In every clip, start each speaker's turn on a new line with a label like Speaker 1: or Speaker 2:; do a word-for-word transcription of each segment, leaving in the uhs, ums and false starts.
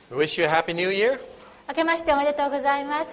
Speaker 1: We wish you a happy new year.
Speaker 2: 明けましておめでとうございます。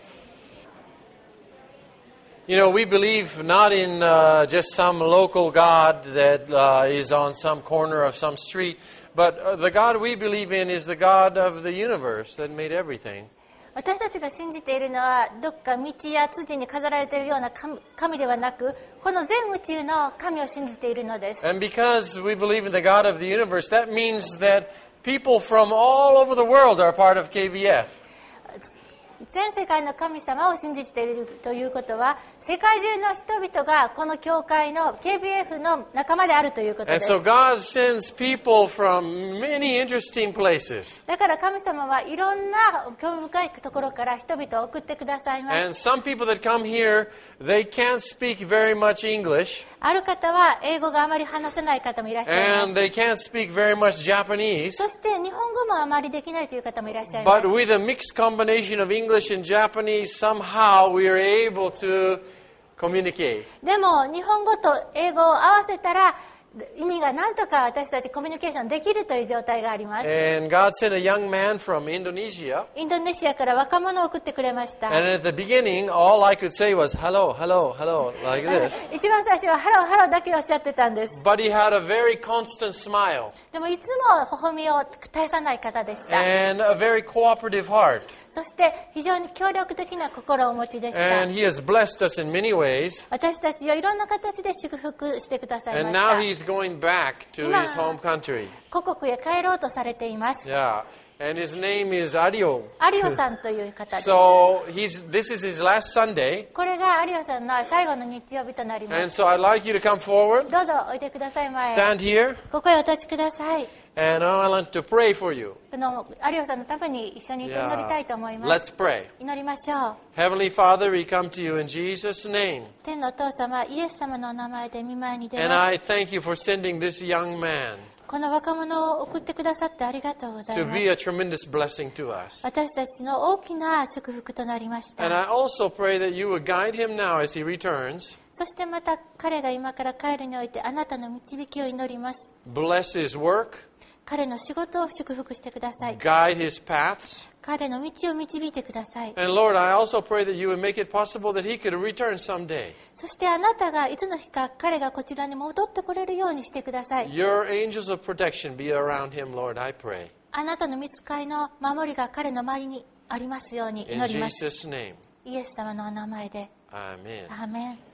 Speaker 1: You know, we believe not in uh, just some local God that uh, is on some corner of some street, but uh, the God we believe in is the God of the universe that made everything.
Speaker 2: 私たちが信じているのはどっか道や辻に飾られているような 神, 神ではなく、この全宇宙の神を信じているのです。
Speaker 1: And because we believe in the God of the universe, that means that people from all over the world are part of K B F.
Speaker 2: 全世界の神様を信じているということは、世界中の人々がこの教会の ケービーエフ の仲間であるということで
Speaker 1: And
Speaker 2: す。
Speaker 1: so God sends people from many interesting places.
Speaker 2: だから神様はいろんな興味深いところから人々を送ってくださいます。
Speaker 1: And some people that come here, they can't speak very much English,
Speaker 2: ある方は英語があまり話せない方もいらっしゃいま
Speaker 1: and
Speaker 2: す。
Speaker 1: they can't speak very much Japanese.
Speaker 2: そして日本語もあまりできないという方もいらっしゃいま
Speaker 1: But
Speaker 2: す。
Speaker 1: with a mixed combination of English and Japanese, somehow we are able to communicate.
Speaker 2: でも日本語と英語を合わせたら意味が何とか私たちコミュニケーションできるという状態があります。
Speaker 1: And God sent a young man from Indonesia.
Speaker 2: インドネシアから若者を送ってくれました。
Speaker 1: And at the beginning, all I could say was, hello, hello, hello, like this.
Speaker 2: 一番最初はハローハローだけおっしゃってたんです。
Speaker 1: But he had a very constant smile
Speaker 2: でもいつも微笑みを絶やさない方でした。
Speaker 1: and a very cooperative heart.
Speaker 2: そして非常に協力的な心をお持ちでした。
Speaker 1: And he has blessed us in many ways.
Speaker 2: 私たちをいろんな形で祝福してくださいま
Speaker 1: And
Speaker 2: し
Speaker 1: now
Speaker 2: た。
Speaker 1: he's going back to his home country.
Speaker 2: 故国へ帰ろうとされています。
Speaker 1: Yeah. And his name is Ario.
Speaker 2: アリオさんという方です。
Speaker 1: So he's, this is his last Sunday.
Speaker 2: これがアリオさんの最後の日曜日となりま
Speaker 1: And
Speaker 2: す。
Speaker 1: so I'd like you to come forward,
Speaker 2: どうぞおいでくださいまえ。
Speaker 1: stand here,
Speaker 2: ここへお立ちください。
Speaker 1: and I want to pray for you.
Speaker 2: このアリオさんのために一緒に祈りたいと思い
Speaker 1: Yeah.
Speaker 2: ます。
Speaker 1: Let's pray.
Speaker 2: 祈りましょう。
Speaker 1: Heavenly Father, we come to you in Jesus' name.
Speaker 2: 天のお父様、イエス様のお名前で御前に出
Speaker 1: And
Speaker 2: ます。
Speaker 1: I thank you for sending this young man
Speaker 2: この若者を送ってくださってありがとうござい
Speaker 1: to
Speaker 2: ま
Speaker 1: be a
Speaker 2: す。
Speaker 1: tremendous blessing to us.
Speaker 2: 私たちの大きな祝福となりまし
Speaker 1: And
Speaker 2: た。
Speaker 1: I also pray that you would guide him now as he returns.
Speaker 2: そしてまた彼が今から帰るにおいてあなたの導きを祈ります。
Speaker 1: Bless his work,
Speaker 2: 彼の仕事を祝福してください。
Speaker 1: guide his paths.
Speaker 2: 彼の道を導いてください。
Speaker 1: And Lord, I also pray that you would make it possible that he could return someday.
Speaker 2: そしてあなたがいつの日か彼がこちらに戻ってこれるようにしてください。
Speaker 1: Your angels of protection be around him, Lord, I pray.
Speaker 2: あなたの御使いの守りが彼の周りにありますように
Speaker 1: In
Speaker 2: 祈ります。
Speaker 1: Jesus' name.
Speaker 2: イエス様のお名前で。
Speaker 1: Amen.
Speaker 2: アーメン。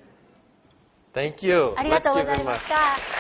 Speaker 1: Thank you.
Speaker 2: ありが
Speaker 1: Let's
Speaker 2: とうご
Speaker 1: give
Speaker 2: ざい
Speaker 1: him
Speaker 2: ま
Speaker 1: a...
Speaker 2: した。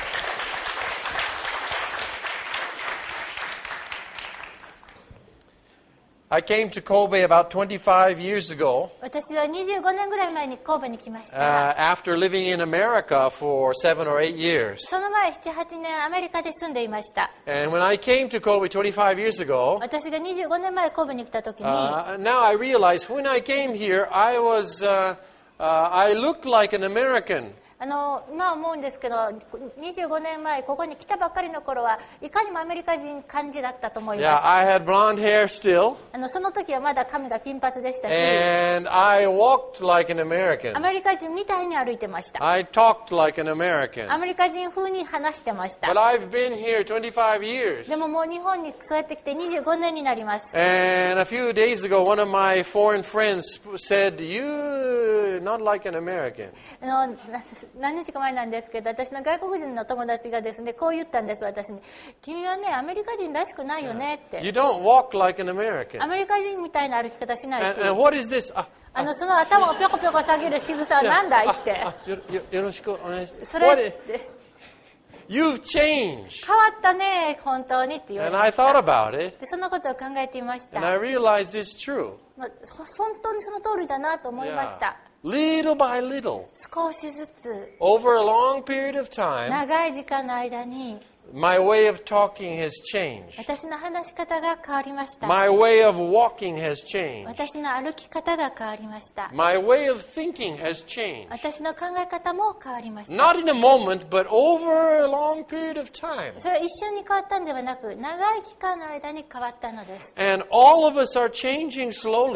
Speaker 1: I came to Kobe about twenty-five years ago
Speaker 2: 私はにじゅうごねんぐらい前に神戸に来まし
Speaker 1: uh,
Speaker 2: た。
Speaker 1: after living in America for seven or eight years.
Speaker 2: その前ななはちねんアメリカで住んでいました。
Speaker 1: And when I came to Kobe twenty-five years ago,
Speaker 2: 私がにじゅうごねんまえ神戸に来た時に、
Speaker 1: uh, now I realize when I came here, I was, uh, uh, I looked like an American.
Speaker 2: あの今思うんですけど、にじゅうごねんまえここに来たばっかりの頃はいかにもアメリカ人感じだったと思い
Speaker 1: Yeah,
Speaker 2: ます。
Speaker 1: I had blonde hair still,
Speaker 2: あのその時はまだ髪が金髪でしたし、
Speaker 1: and I walked like an American.
Speaker 2: アメリカ人みたいに歩いてました。
Speaker 1: I talked like an American.
Speaker 2: アメリカ人風に話してました。
Speaker 1: But I've been here twenty-five years.
Speaker 2: でももう日本にそうやって来てにじゅうごねんになります。
Speaker 1: And a few days ago, one of my foreign friends said, "You not like an American."
Speaker 2: あのな何日か前なんですけど、私の外国人の友達がですね、こう言ったんです、私に。君はね、アメリカ人らしくないよねって。
Speaker 1: You don't walk like an American.
Speaker 2: アメリカ人みたいな歩き方しないし、
Speaker 1: And, and what is this? あ、
Speaker 2: あのその頭をぴょこぴょこ下げる仕草はなんだいって。
Speaker 1: あよよよろしくお願いします。
Speaker 2: それ
Speaker 1: What
Speaker 2: っ
Speaker 1: is-
Speaker 2: て
Speaker 1: You've changed.
Speaker 2: 変わったね、本当にって言わ
Speaker 1: And
Speaker 2: れ
Speaker 1: I
Speaker 2: ました。
Speaker 1: thought about it,
Speaker 2: でそのことを考えていまし
Speaker 1: and I
Speaker 2: た。
Speaker 1: realized it's true.
Speaker 2: まあ、本当にその通りだなと思いまし
Speaker 1: Yeah.
Speaker 2: た。
Speaker 1: Little by little,
Speaker 2: 少しずつ
Speaker 1: over a long period of time,
Speaker 2: 長い時間の間に
Speaker 1: my way of talking has changed.
Speaker 2: 私の話し方が変わりました。
Speaker 1: My way of walking has changed.
Speaker 2: 私の歩き方が変わりました。
Speaker 1: My way of thinking has changed.
Speaker 2: 私の考え方も変わりました。
Speaker 1: Not in a moment, but over a long period of time.
Speaker 2: それは一瞬に変わったんではなく、長い期間の間に変わったのです。
Speaker 1: And all of us are changing slowly.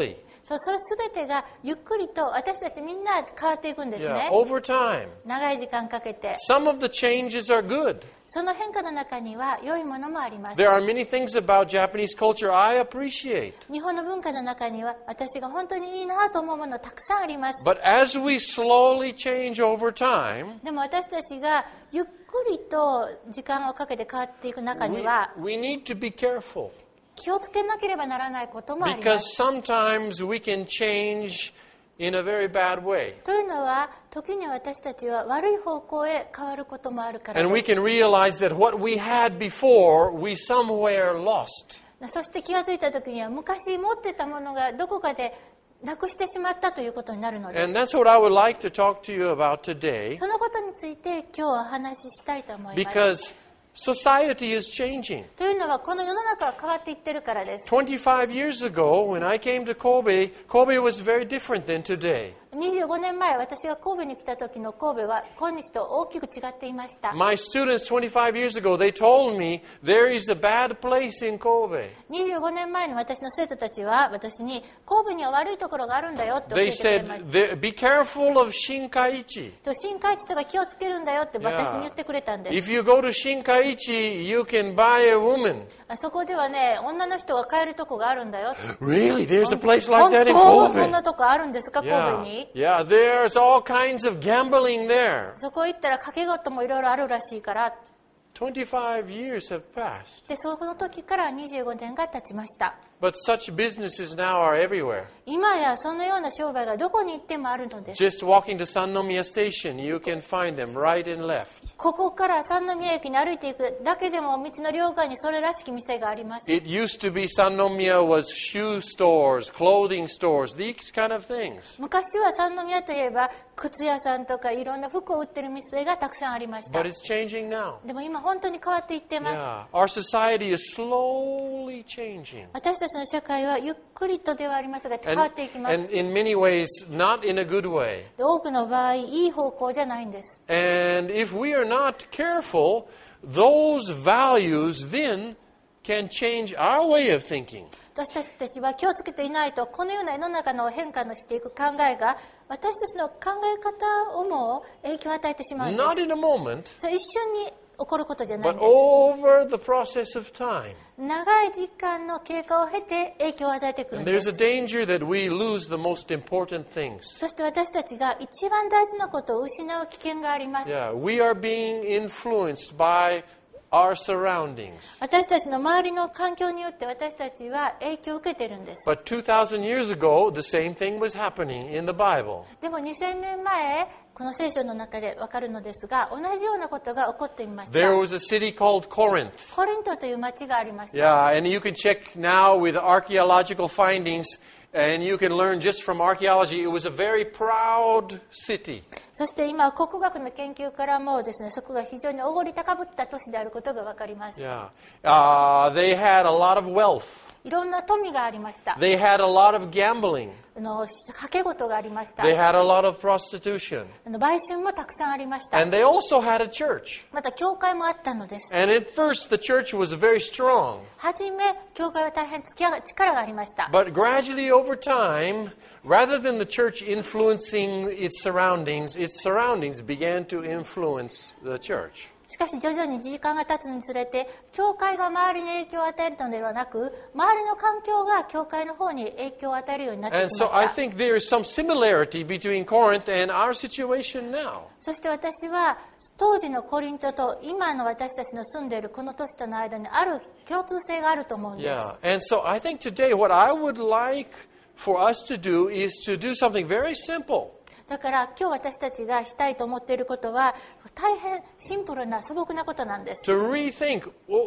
Speaker 2: そう、それすべてがゆっくりと私たちみんな変わっていくんです
Speaker 1: Yeah,
Speaker 2: ね。
Speaker 1: over time.
Speaker 2: 長い時間かけて。
Speaker 1: Some of the changes are good.
Speaker 2: その変化の中には良いものもあります。
Speaker 1: There are many things about Japanese culture I appreciate.
Speaker 2: 日本の文化の中には私が本当にいいなと思うものたくさんあります。
Speaker 1: But as we slowly change over time,
Speaker 2: でも私たちがゆっくりと時間をかけて変わっていく中
Speaker 1: we,
Speaker 2: には
Speaker 1: we need to be careful.
Speaker 2: 気をつけなければならないこともありま
Speaker 1: Because
Speaker 2: す。
Speaker 1: sometimes we can change in a very bad way.
Speaker 2: というのは時に私たちは悪い方向へ変わることもあるから
Speaker 1: And we
Speaker 2: です。
Speaker 1: can realize that what we had before, we somewhere lost.
Speaker 2: そして気がついた時には昔持ってたものがどこかでなくしてしまったということになるので
Speaker 1: And
Speaker 2: す。
Speaker 1: that's what I would like to talk to you about today.
Speaker 2: そのことについて今日はお話ししたいと思います。
Speaker 1: Because society is changing.
Speaker 2: というのはこの世の中が変わっていってるからです。
Speaker 1: twenty-five years ago, when I came to Kobe, Kobe was very different than today.
Speaker 2: にじゅうごねんまえ私が神戸に来た時の神戸は今日と大きく違っていました。
Speaker 1: My students twenty-five years ago, they told me there is a bad place in Kobe.
Speaker 2: にじゅうごねんまえの私の生徒たちは私に神戸には悪いところがあるんだよって教え
Speaker 1: They
Speaker 2: てくれ
Speaker 1: said,
Speaker 2: ました。
Speaker 1: "There- be careful of Shinkaichi.
Speaker 2: と新海地とか気をつけるんだよって私に言ってくれたんです。
Speaker 1: If you go to Shinkaichi, you can buy a woman."
Speaker 2: あそこではね、女の人が買えるとこがあるんだよ。
Speaker 1: Really? There's a place like
Speaker 2: 本
Speaker 1: that in
Speaker 2: 当そん
Speaker 1: Kobe?
Speaker 2: なとこあるんですか、神戸
Speaker 1: Yeah,
Speaker 2: に。
Speaker 1: yeah. There's all kinds of gambling there.
Speaker 2: そこ行ったら賭け事もいろいろあるらしいから。
Speaker 1: twenty-five years have passed.
Speaker 2: で、その時からにじゅうごねんが経ちました。
Speaker 1: But such businesses now are everywhere.
Speaker 2: 今やそのような商売がどこに行ってもあるのです。
Speaker 1: Just walking to Sannomiya Station, you can find them right and left.
Speaker 2: ここから三宮駅に歩いていくだけでも道の両側にそれらしき店があります。
Speaker 1: It used to be Sannomiya was shoe stores, clothing stores, these kind of things.
Speaker 2: 昔は三宮といえば靴屋さんとかいろんな服を売ってる店がたくさんありました。
Speaker 1: But it's changing now.
Speaker 2: でも今本当に変わっていってます。
Speaker 1: Yeah. Our society is slowly changing.
Speaker 2: 私たちの社会はゆっくりとではありますが変わ
Speaker 1: And,
Speaker 2: っていきま
Speaker 1: and
Speaker 2: す。
Speaker 1: in many ways, not in a good way.
Speaker 2: で多くの場合いい方向じゃないんです。
Speaker 1: And if we are not careful, those values then can change our way of thinking.
Speaker 2: 私たちは気をつけていないとこのような世の中の変化のしていく考えが私たちの考え方をも影響を与えてしまうんで
Speaker 1: Not
Speaker 2: す。
Speaker 1: in a moment,
Speaker 2: それ一瞬に起こることじゃないん
Speaker 1: but
Speaker 2: です。
Speaker 1: over the process of time.
Speaker 2: 長い時間の経過を経て影響を与えてくるん
Speaker 1: And
Speaker 2: で
Speaker 1: there's a
Speaker 2: す。
Speaker 1: danger that we lose the most important things.
Speaker 2: そして私たちが一番大事なことを失う危険があります。
Speaker 1: Yeah, we are being influenced by our surroundings.
Speaker 2: 私たちの周りの環境によって私たちは影響を受けているんです。
Speaker 1: But two thousand years ago, the same thing was happening in the Bible.
Speaker 2: でもにせんねんまえこの聖書の中でわかるのですが同じようなことが起こっていました。
Speaker 1: There was a city called Corinth.
Speaker 2: コリントという町がありました。
Speaker 1: Yeah, and you can check now with archaeological findings, and you can learn just from archaeology, it was a very proud city.
Speaker 2: そして今考古学の研究からもですね、そこが非常におごり高ぶった都市であることがわかります。
Speaker 1: Yeah, uh, they had a lot of wealth.
Speaker 2: いろんな富がありました。
Speaker 1: They had a lot of gambling.
Speaker 2: あの賭け事がありました。
Speaker 1: They had a lot of prostitution.
Speaker 2: あの売春もたくさんありました。
Speaker 1: And they also had a church.
Speaker 2: また教会もあったのです。
Speaker 1: And at first, the church was very strong.
Speaker 2: はじめ教会は大変力がありました。
Speaker 1: But gradually over time, rather than the church influencing its surroundings, its surroundings began to influence the church.
Speaker 2: しかし徐々に時間が経つにつれて教会が周りに影響を与えるのではなく周りの環境が教会の方に影響を与えるようになってきま
Speaker 1: And
Speaker 2: し
Speaker 1: so I
Speaker 2: た。
Speaker 1: think there is some similarity between Corinth and our situation now.
Speaker 2: そして私は当時のコリントと今の私たちの住んでいるこの都市との間にある共通性があると思うんです。
Speaker 1: Yeah. And so I think today what I would like for us to do is to do something very simple.
Speaker 2: だから今日私たちがしたいと思っていることは大変シンプルな素朴なことなんです。
Speaker 1: To rethink, well,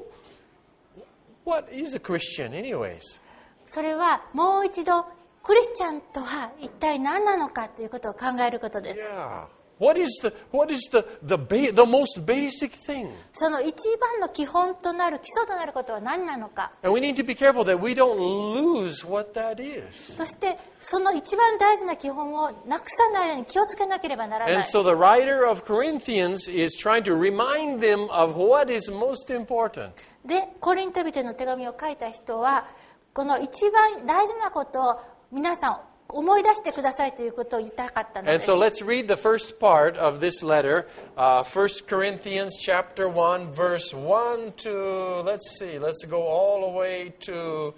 Speaker 1: what is a Christian anyways?
Speaker 2: それはもう一度クリスチャンとは一体何なのかということを考えることです。
Speaker 1: Yeah. What is the what is the the ba- the most basic thing?
Speaker 2: その一番の基本となる基礎となることは何なのか。
Speaker 1: And we need to be careful that we don't lose what that is.
Speaker 2: そしてその一番大事な基本をなくさないように気をつけなければならない。
Speaker 1: And so the writer of Corinthians is trying to remind them of what is most important.
Speaker 2: で、コリント人の手紙を書いた人はこの一番大事なことを皆さん思い出してくださいということを言いたかったの
Speaker 1: And
Speaker 2: です。
Speaker 1: so let's read the first part of this letter, uh, First Corinthians chapter one, verse one to, let's see, let's go all the way to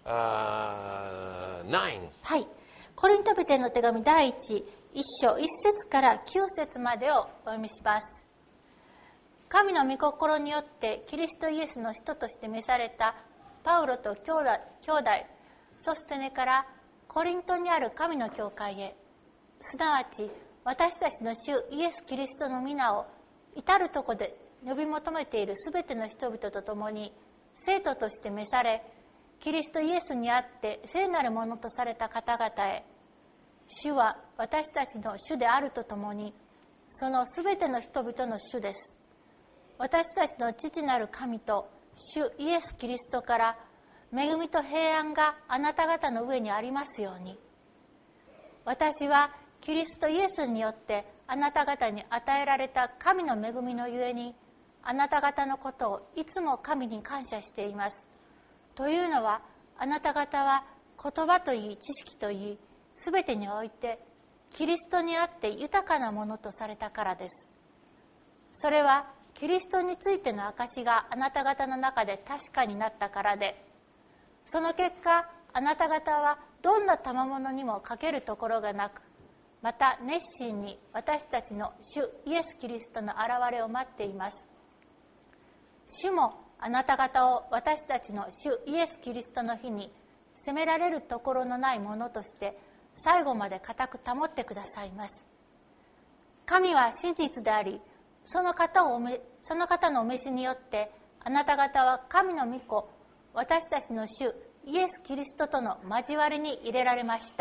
Speaker 1: uh, nine.
Speaker 2: はい。コリント人への手紙第一一章一節から九節までをお読みします。神の御心によってキリストイエスの使徒として召されたパウロと兄弟、兄弟ソステネからコリントにある神の教会へ、すなわち私たちの主イエス・キリストの皆を至るとこで呼び求めているすべての人々と共に生徒として召され、キリストイエスにあって聖なるものとされた方々へ、主は私たちの主であるとともにそのすべての人々の主です。私たちの父なる神と主イエス・キリストから恵みと平安があなた方の上にありますように。私はキリストイエスによってあなた方に与えられた神の恵みのゆえに、あなた方のことをいつも神に感謝しています。というのは、あなた方は言葉といい知識といい、すべてにおいてキリストにあって豊かなものとされたからです。それはキリストについての証があなた方の中で確かになったからで、その結果あなた方はどんな賜物にも欠けるところがなく、また熱心に私たちの主イエス・キリストの現れを待っています。主もあなた方を私たちの主イエス・キリストの日に責められるところのないものとして最後まで固く保ってくださいます。神は真実であり、その方をおめその方のお召しによってあなた方は神の御子、私たちの主イエス・キリストとの交わりに入れられました。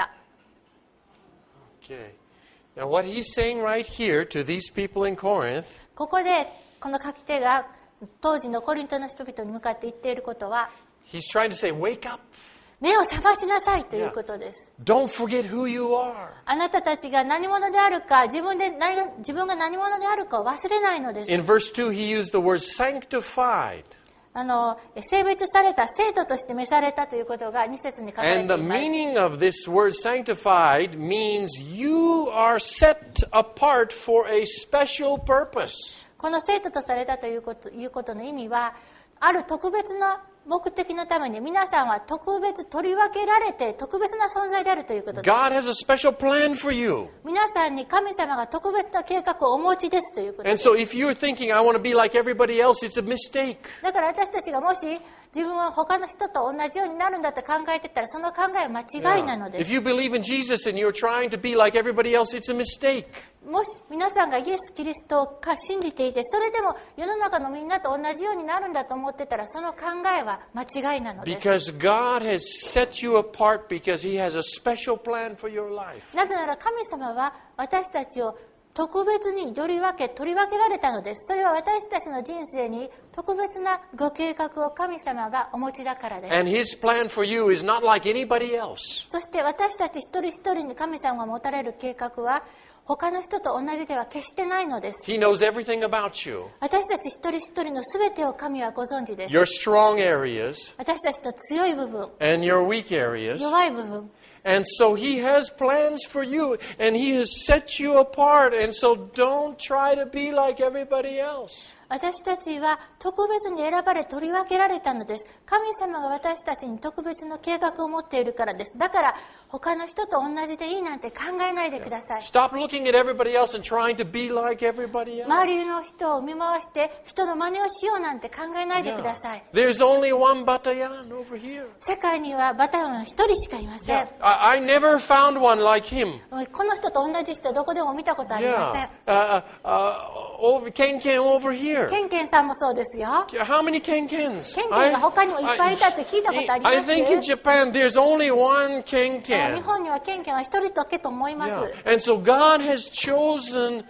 Speaker 1: Okay. Now what he's saying right here to these people in Corinth,
Speaker 2: ここでこの書き手が当時のコリントの人々に向かって言っていることは、
Speaker 1: he's trying to say, wake up.
Speaker 2: 目を覚ましなさいということです。
Speaker 1: Don't forget who you are.
Speaker 2: あなたたちが何者であるか、自分で何自分が何者であるかを忘れないのです。
Speaker 1: In verse two, he used the word sanctified.
Speaker 2: あの聖別された、生徒として召されたということがに節に書かれ
Speaker 1: And
Speaker 2: て
Speaker 1: the
Speaker 2: います。
Speaker 1: meaning of this word sanctified means you are set apart for a special purpose.
Speaker 2: この生徒とされたということ、いうことの意味は、ある特別な目的のために皆さんは特別取り分けられて特別な存在であるということです。
Speaker 1: God has a special plan for you.
Speaker 2: 皆さんに神様が特別な計画をお持ちですということで
Speaker 1: And
Speaker 2: す。
Speaker 1: so if you're thinking, I want to be like everybody else, it's a mistake.
Speaker 2: だから私たちがもし自分は他の人と同じようになるんだと考えてたら、その考えは間違いなので
Speaker 1: If
Speaker 2: す。
Speaker 1: you believe in Jesus and you're trying to be like everybody else, it's a mistake.
Speaker 2: もし皆さんがイエス・キリストを信じていて、それでも世の中のみんなと同じようになるんだと思ってたら、その考えは間違いなのです。
Speaker 1: Because God has set you apart because He has a special plan for your life.
Speaker 2: なぜなら神様は私たちを特別により分け取り分けられたのです。それは私たちの人生に特別なご計画を神様がお持ちだからです。
Speaker 1: And His plan for you is not like anybody else.
Speaker 2: そして私たち一人一人に神様が持たれる計画は他の人と同じでは決してないのです。
Speaker 1: He knows everything about you.
Speaker 2: 私たち一人一人のすべてを神はご存知です。
Speaker 1: Your strong areas
Speaker 2: 私たちの強い部分、
Speaker 1: and your weak areas.
Speaker 2: 弱い部分、
Speaker 1: And so He has plans for you and He has set you apart. And so don't try to be like everybody else.
Speaker 2: 私たちは特別に選ばれ取り分けられたのです。神様が私たちに特別の計画を持っているからです。だから他の人と同じでいいなんて考えないでください。
Speaker 1: Stop looking at everybody else and trying to be like everybody else.
Speaker 2: 周りの人を見回して人の真似をしようなんて考えないでください。
Speaker 1: There's only one Batayan over here.
Speaker 2: 世界にはバタヨンは一人しかいません。
Speaker 1: I, I never found one like him.
Speaker 2: この人と同じ人どこでも見たことありません。
Speaker 1: Yeah. Uh, uh, over, Ken Ken over here.
Speaker 2: ケンケンさんもそうですよ。
Speaker 1: How many Ken Kens?
Speaker 2: ケンケンが他にもいっぱいいたって聞いたことあります。
Speaker 1: I think in Japan there's only one Ken
Speaker 2: 日
Speaker 1: Ken.
Speaker 2: 本にはケンケンは一人だけと思います。
Speaker 1: Yeah. And so God has chosen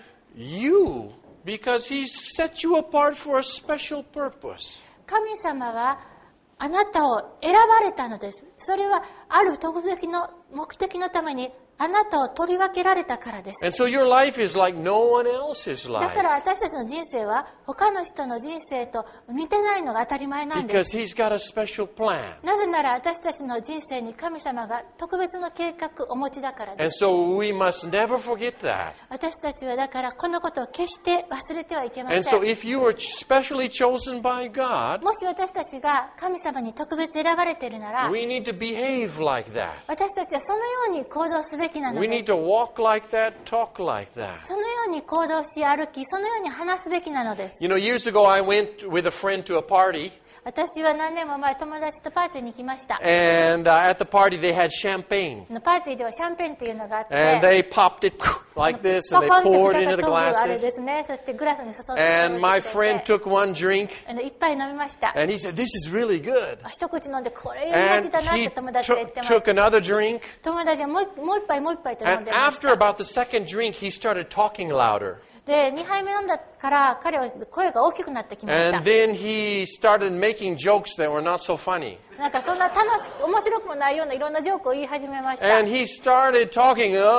Speaker 1: you because He set you apart for a special purpose.
Speaker 2: 神様はあなたを選ばれたのです。それはある特別の目的のためにあなたを取り分けられたからです。
Speaker 1: And so your life is like no one else's
Speaker 2: だから
Speaker 1: life.
Speaker 2: 私たちの人生は他の人の人生と似てないのが当たり前なんで
Speaker 1: Because
Speaker 2: す。
Speaker 1: He's got a special plan.
Speaker 2: なぜなら私たちの人生に神様が特別の計画をお持ちだからで
Speaker 1: And
Speaker 2: す。
Speaker 1: so we must never forget that.
Speaker 2: 私たちはだからこのことを決して忘れてはいけませ
Speaker 1: And so
Speaker 2: ん。
Speaker 1: if you were specially chosen by God,
Speaker 2: もし私たちが神様に特別選ばれているなら、
Speaker 1: we need to behave like that.
Speaker 2: 私たちはそのように行動すべきなの
Speaker 1: We
Speaker 2: で
Speaker 1: need
Speaker 2: す。
Speaker 1: to walk like that, talk like that.
Speaker 2: そのように行動し歩き、そのように話すべきなのです。
Speaker 1: You know, years ago I went with a friend to a party,
Speaker 2: 私は何年も前友達とパーティーに行きました。
Speaker 1: and uh, at the party they had champagne.
Speaker 2: パーティーではシャンペンっていうのがあって、
Speaker 1: And they popped it like this,
Speaker 2: ポ
Speaker 1: and they
Speaker 2: コンって
Speaker 1: poured
Speaker 2: 蓋
Speaker 1: it
Speaker 2: が
Speaker 1: into the
Speaker 2: 飛ぶあれで
Speaker 1: glasses.
Speaker 2: すね。そしてグラスに注いで
Speaker 1: And my friend took one drink,
Speaker 2: 一杯飲みました。
Speaker 1: and he said, "This is really good."
Speaker 2: 一口飲んでこれいい味
Speaker 1: And
Speaker 2: だなっ
Speaker 1: he
Speaker 2: て友達が言
Speaker 1: took,
Speaker 2: ってま
Speaker 1: took
Speaker 2: した。
Speaker 1: another drink,
Speaker 2: 友達はもうもう一杯もう一杯と飲ん
Speaker 1: and
Speaker 2: でまし
Speaker 1: after
Speaker 2: た。
Speaker 1: about the second drink, he started talking louder.
Speaker 2: で、にはいめ飲んだから彼は声が大きくなってきました
Speaker 1: And。then he started making jokes that were not so funny.
Speaker 2: なんかそんな楽しく面白くもないようないろんなジョークを言い始めました。
Speaker 1: And he started talking uh,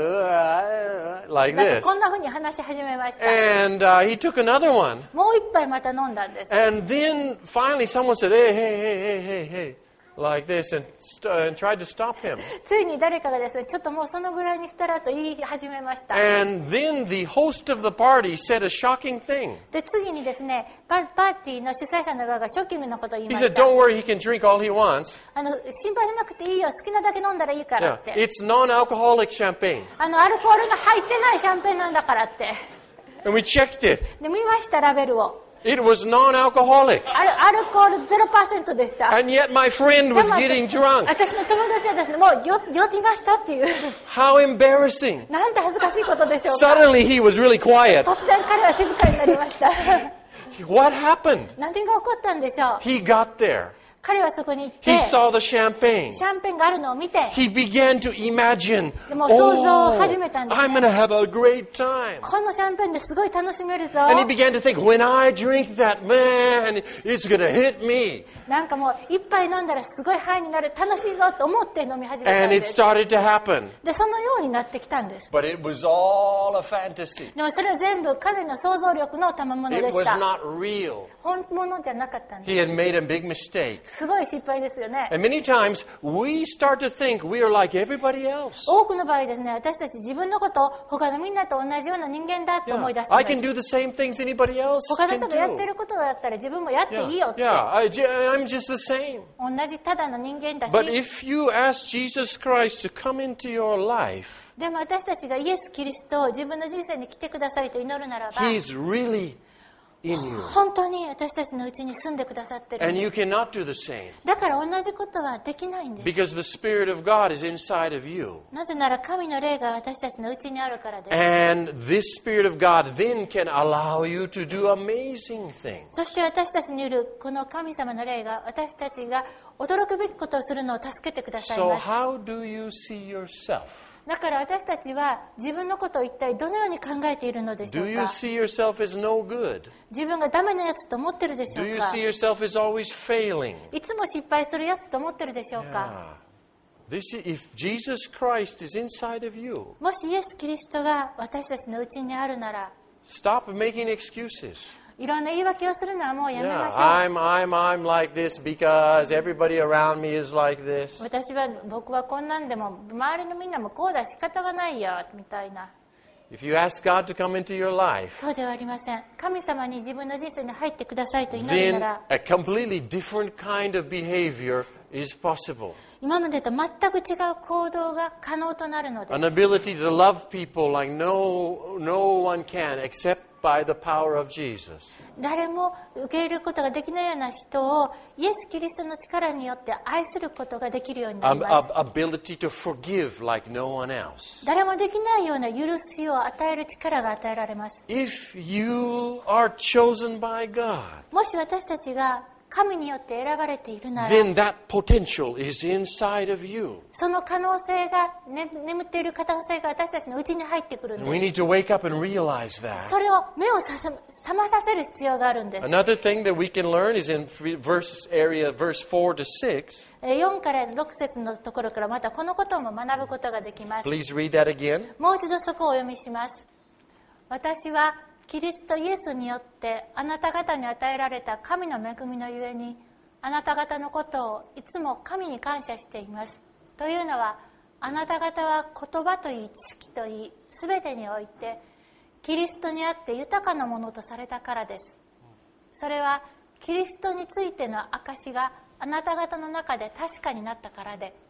Speaker 1: uh, like
Speaker 2: なんか
Speaker 1: this.
Speaker 2: こんな風に話し始めました。
Speaker 1: And uh, he took another one.
Speaker 2: もう一杯また飲んだんです。
Speaker 1: And then finally someone said, "Hey, hey, hey, hey, hey, hey," like this, and, st- and tried to stop him.
Speaker 2: ついに誰かがですね、ちょっともうそのぐらいにしたらと言い始めました。
Speaker 1: And then the host of the party said a shocking thing.
Speaker 2: で、次にですね、パパーティーの主催者の側がショッキングなことを言い
Speaker 1: He
Speaker 2: まし
Speaker 1: said,
Speaker 2: た。
Speaker 1: "Don't worry, he can drink all he wants.
Speaker 2: あの、心配しなくていいよ、好きなだけ飲んだらいいから
Speaker 1: Yeah,
Speaker 2: って。
Speaker 1: it's non-alcoholic champagne."
Speaker 2: あの、アルコールが入ってないシャンペンなんだからって。
Speaker 1: And we checked it.
Speaker 2: で、見ました、ラベルを。
Speaker 1: It was non-alcoholic.
Speaker 2: アルアルコール ゼロパーセント でした。
Speaker 1: And yet my friend was
Speaker 2: でも
Speaker 1: getting drunk.
Speaker 2: 私の友達はですね、もう酔酔ってましたっていう。
Speaker 1: How embarrassing.
Speaker 2: なんて恥ずかしいことでしょうか。
Speaker 1: Suddenly he was really quiet.
Speaker 2: 突然彼は静かになりました。
Speaker 1: What happened?
Speaker 2: 何が起こったんでしょう。
Speaker 1: He got there.
Speaker 2: 彼はそこに行って
Speaker 1: He saw the champagne.
Speaker 2: シャンペンがあるのを見て、
Speaker 1: He began to imagine,
Speaker 2: でも想像を
Speaker 1: "Oh,
Speaker 2: 始めたんですね。
Speaker 1: I'm going to have a great time."
Speaker 2: このシャンペンですごい楽しめるぞ。
Speaker 1: And he began to think, when I drink that, man, it's going to hit me.
Speaker 2: なんかもう一杯飲んだらすごいハイになる、楽しいぞと思って飲み始めたん
Speaker 1: And
Speaker 2: で
Speaker 1: it
Speaker 2: す。
Speaker 1: started to happen.
Speaker 2: で、そのようになってきたんです。
Speaker 1: But it was all a fantasy.
Speaker 2: でもそれは全部彼の想像力の賜物
Speaker 1: It
Speaker 2: でし
Speaker 1: was
Speaker 2: た。
Speaker 1: not real.
Speaker 2: 本物じゃなかったんです。
Speaker 1: He had made a big mistake.
Speaker 2: すごい失敗ですよね。
Speaker 1: And many times we start to think we are like everybody else.
Speaker 2: 多くの場合ですね、私たち自分のことを他のみんなと同じような人間だと思い出
Speaker 1: Yeah.
Speaker 2: すん
Speaker 1: I
Speaker 2: で
Speaker 1: can
Speaker 2: す。
Speaker 1: do the same things anybody else
Speaker 2: 他の
Speaker 1: can
Speaker 2: 人がやって
Speaker 1: do.
Speaker 2: ることだったら自分もやっていいよ
Speaker 1: Yeah,
Speaker 2: って。
Speaker 1: yeah. I, I'm just the same.
Speaker 2: 同じただの人間だし。
Speaker 1: But if you ask Jesus Christ to come into your life,
Speaker 2: でも私たちがイエス・キリストを自分の人生に来てくださいと祈るならば、
Speaker 1: He's really in you.
Speaker 2: 本当に私たちのうちに住んでくださってるん
Speaker 1: And
Speaker 2: で
Speaker 1: you
Speaker 2: す。
Speaker 1: cannot do the same
Speaker 2: だから同じことはできないんです。
Speaker 1: because the Spirit of God is inside of you.
Speaker 2: なぜなら神の霊が私たちのうちにあるからです。
Speaker 1: And this Spirit of God then can allow you to do amazing things.
Speaker 2: そして私たちにいるこの神様の霊が私たちが驚くべきことをするのを助けてください
Speaker 1: So
Speaker 2: ます。
Speaker 1: how do you see yourself?
Speaker 2: だから私たちは自分のことを一体どのように考えているのでしょ
Speaker 1: Do
Speaker 2: う
Speaker 1: you
Speaker 2: か。
Speaker 1: see yourself as no good?
Speaker 2: 自分がダメなやつと思ってるでしょ
Speaker 1: Do
Speaker 2: う
Speaker 1: you
Speaker 2: か。
Speaker 1: see yourself as always failing?
Speaker 2: いつも失敗するやつと思ってるでしょうか。
Speaker 1: Yeah. This, if Jesus Christ is inside of you,
Speaker 2: もしイエス・キリストが私たちのうちにあるなら、
Speaker 1: stop making excuses.
Speaker 2: いろんな言い訳をするのはもうやめ
Speaker 1: Yeah,
Speaker 2: ましょう。
Speaker 1: I'm, I'm, I'm like this because everybody around me is like this.
Speaker 2: 私は僕はこんなんでも周りのみんなもこうだ仕方がないよみたいな。
Speaker 1: If you ask God to come into your life,
Speaker 2: そうではありません。神様に自分の人生に入ってくださいと祈るな
Speaker 1: then
Speaker 2: ら、
Speaker 1: a completely different kind of behavior is possible.
Speaker 2: 今までと全く違う行動が可能となるので
Speaker 1: An
Speaker 2: す。
Speaker 1: ability to love people like no, no one can except by the power of Jesus.
Speaker 2: 誰も受け入れることができないような人をイエス・キリストの力によって愛することができるようにな
Speaker 1: A,
Speaker 2: ります。
Speaker 1: a, ability to forgive like no one else.
Speaker 2: 誰もできないような許しを与える力が与えられます。
Speaker 1: If you are chosen by God,
Speaker 2: もし私たちが神によって選ばれているなら、
Speaker 1: then that potential is inside of you.
Speaker 2: その可能性が、ね、眠っている可能性が私たちのうちに入ってくるん
Speaker 1: We
Speaker 2: で
Speaker 1: need to wake up and realize
Speaker 2: す。
Speaker 1: that.
Speaker 2: それを目をささ覚まさせる必要があるんです。
Speaker 1: Another thing that we can learn is in verse area verse four to six.
Speaker 2: よんからろく節のところからまたこのことも学ぶことができます。
Speaker 1: Please read that again.
Speaker 2: もう一度そこをお読みします。私はキリストイエスによってあなた方に与えられた神の恵みのゆえに、あなた方のことをいつも神に感謝しています。というのは、あなた方は言葉といい知識といいすべてにおいてキリストにあって豊かなものとされたからです。それはキリストについての証があなた方の中で確かになったからで、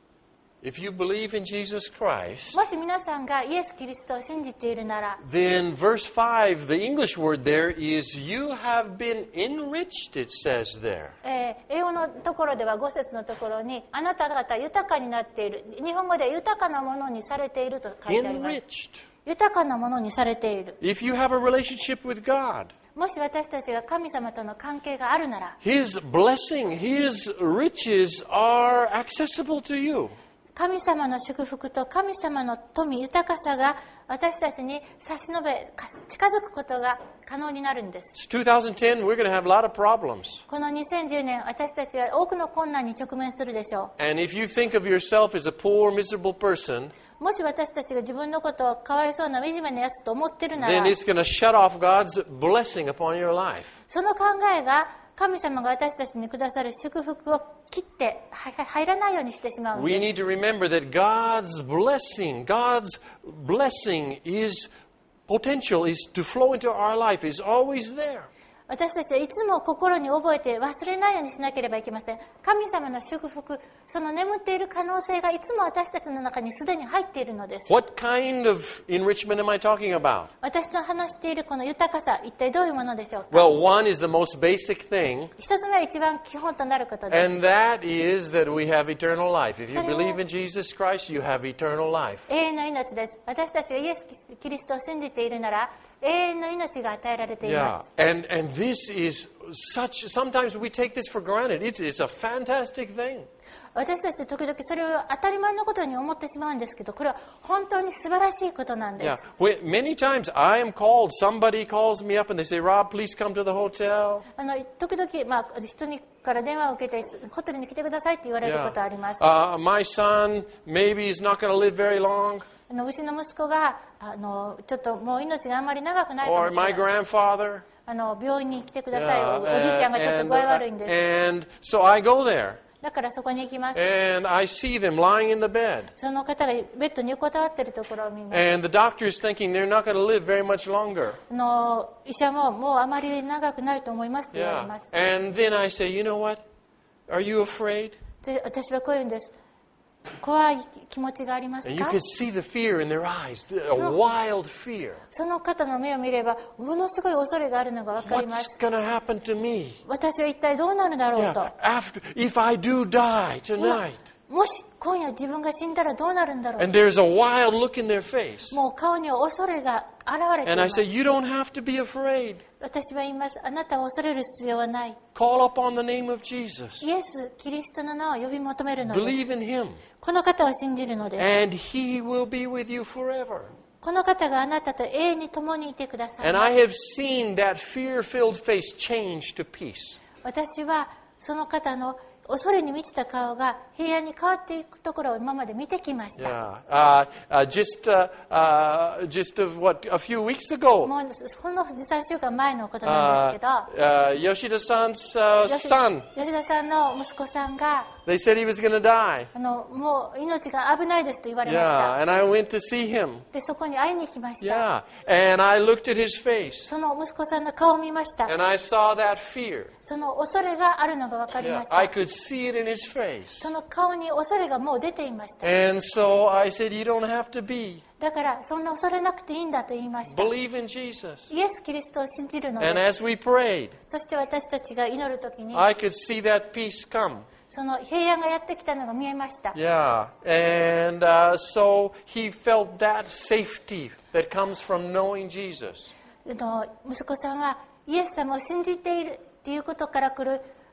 Speaker 1: If you believe in Jesus Christ,
Speaker 2: もし皆さんがイエス・キリストを信じているなら、
Speaker 1: then verse five, the English word there is you have been enriched, it says there.
Speaker 2: えー英語のところではご節のところに、あなた方豊かになっている、日本語で豊かなものにされていると書いてあります。
Speaker 1: Enriched.
Speaker 2: 豊かなものにされている。
Speaker 1: If you have a relationship with God,
Speaker 2: もし私たちが神様との関係があるなら、
Speaker 1: His blessing, His riches are accessible to you.
Speaker 2: 神様の祝福と神様の富、豊かさが私たちに差し伸べ、近づくことが可能になるんです。
Speaker 1: It's twenty ten, we're going to have a lot of problems.
Speaker 2: このにせんじゅうねん、私たちは多くの困難に直面するでしょ
Speaker 1: And if you think of yourself as a poor, miserable person,
Speaker 2: う。もし私たちが自分のことをかわいそうな惨めなやつと思ってるなら、
Speaker 1: then it's going to shut off God's blessing upon your life.
Speaker 2: その考えが神様が私たちにくださる祝福を切って入らないようにしてしまうん
Speaker 1: We
Speaker 2: で
Speaker 1: need
Speaker 2: す。
Speaker 1: to remember that God's blessing, God's blessing is potential, is to flow into our life, is always there.
Speaker 2: 私たちはいつも心に覚えて忘れないようにしなければいけません。神様の祝福、その眠っている可能性がいつも私たちの中にすでに入っているのです。
Speaker 1: What kind of enrichment am I talking about?
Speaker 2: 私の話しているこの豊かさ、一体どういうものでしょうか。
Speaker 1: Well, one is the most basic thing,
Speaker 2: 一つ目は一番基本となることです。
Speaker 1: and that is that we have eternal life. If you
Speaker 2: それは
Speaker 1: believe in Jesus Christ, you have eternal life.
Speaker 2: 永遠の命です。私たちがイエス・キリストを信じているなら、永遠の命が与えられていま
Speaker 1: Yeah,
Speaker 2: す。
Speaker 1: and and this is such. Sometimes we take this for granted. It is a fantastic thing.
Speaker 2: 私たち時々それを当たり前のことに思ってしまうんですけど、これは本当に素晴らしいことなんで
Speaker 1: Yeah,
Speaker 2: す。
Speaker 1: when, many times I am called. Somebody calls me up and they say, "Rob, please come to the hotel."
Speaker 2: あの時々、まあ、人にから電話を受けてホテルに来てくださいって言われる
Speaker 1: Yeah.
Speaker 2: ことあります。
Speaker 1: Uh, my son maybe is not going to live very long,
Speaker 2: あのうちの息子があのちょっともう命があんまり長くないかも
Speaker 1: or
Speaker 2: しれな
Speaker 1: my
Speaker 2: い。
Speaker 1: grandfather.
Speaker 2: あの病院に来てください。
Speaker 1: Yeah,
Speaker 2: おおじいちゃんがちょっと
Speaker 1: and,
Speaker 2: 具合悪いんです。
Speaker 1: and so I go there
Speaker 2: だからそこに行きます。
Speaker 1: and I see them lying in the bed,
Speaker 2: その方がベッドに横たわっているところを見ます。
Speaker 1: and the doctor is thinking they're not going to live very much longer.
Speaker 2: あの医者ももうあまり長くないと思いますと言われ
Speaker 1: Yeah,
Speaker 2: ます。
Speaker 1: and then I say, "You know what? Are you afraid?"
Speaker 2: で私はこう言うんです。怖い気持ちがあります
Speaker 1: And you
Speaker 2: か？
Speaker 1: can see the fear in their eyes, a
Speaker 2: So-
Speaker 1: wild fear.
Speaker 2: その方の目を見ればものすごい恐れがあるのが分かりま
Speaker 1: What's
Speaker 2: す。
Speaker 1: going to happen to me?
Speaker 2: 私は一体どうなるだろうと。
Speaker 1: Yeah, after, if I do die
Speaker 2: 今
Speaker 1: tonight,
Speaker 2: もし今夜自分が死んだらどうなるんだろう。
Speaker 1: and there's a wild look in their face,
Speaker 2: もう顔には恐れが現れてい
Speaker 1: and
Speaker 2: ま
Speaker 1: I say,
Speaker 2: す。
Speaker 1: "You don't have to be afraid.
Speaker 2: 私は言います。あなたは恐れる必要はない。
Speaker 1: Call upon the name of Jesus.
Speaker 2: イエス・キリストの名を呼び求めるので
Speaker 1: Believe
Speaker 2: す。
Speaker 1: in Him,
Speaker 2: この方を信じるのです。
Speaker 1: and He will be with you forever."
Speaker 2: この方があなたと永遠に共にいてください
Speaker 1: And
Speaker 2: ま
Speaker 1: I
Speaker 2: す。
Speaker 1: have seen that fear-filled face change to peace.
Speaker 2: 私はその方の恐れに満ちた顔が平安に変わっていくところを今まで見てきました。
Speaker 1: Yeah. Uh, uh, just, uh, uh, just of what a few weeks ago,
Speaker 2: もうほんのに、さんしゅうかんまえのことなんですけど、
Speaker 1: uh, uh, Yoshida-san's uh,
Speaker 2: 吉
Speaker 1: son,
Speaker 2: 吉田さんの息子さんが
Speaker 1: they said he was going to die.
Speaker 2: あのもう命が危ないですと言われまし
Speaker 1: Yeah,
Speaker 2: た。
Speaker 1: and I went to see him.
Speaker 2: でそこに会いに来ました。
Speaker 1: Yeah, and I looked at his face,
Speaker 2: その息子さんの顔を見ました。
Speaker 1: and I saw that fear.
Speaker 2: その恐れがあるのが分かり
Speaker 1: Yeah,
Speaker 2: ました。
Speaker 1: I could see it in his face.
Speaker 2: その顔に恐れがもう出ていました。
Speaker 1: And so I said, "You don't have to be.
Speaker 2: だからそんな恐れなくていいんだと言いました。
Speaker 1: Believe in Jesus."
Speaker 2: イエス・キリストを信じるの
Speaker 1: And
Speaker 2: です。
Speaker 1: as we prayed,
Speaker 2: そして私たちが祈るときに
Speaker 1: I could see that peace come.
Speaker 2: その平安がやってきたのが見えました。
Speaker 1: Yeah, and uh, so he felt that safety that comes from knowing Jesus.
Speaker 2: あの息子さんはイエス様を信じているっていうことから来る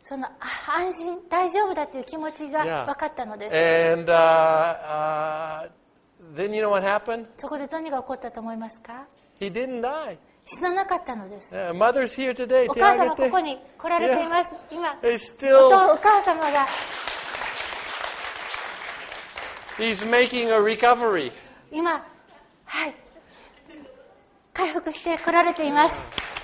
Speaker 2: そのあ安心大丈夫だという気持ちが
Speaker 1: Yeah.
Speaker 2: 分かったのです。
Speaker 1: And uh, uh, then you know what happened?
Speaker 2: そこで何が起こったと思いますか？
Speaker 1: He didn't die.
Speaker 2: 死ななかったのです。
Speaker 1: Uh, mother's here today.
Speaker 2: お母様
Speaker 1: Tiagate.
Speaker 2: ここに来られています。今
Speaker 1: He's
Speaker 2: お
Speaker 1: still
Speaker 2: 父お母様が
Speaker 1: he's making a recovery.
Speaker 2: 今はい回復して来られています。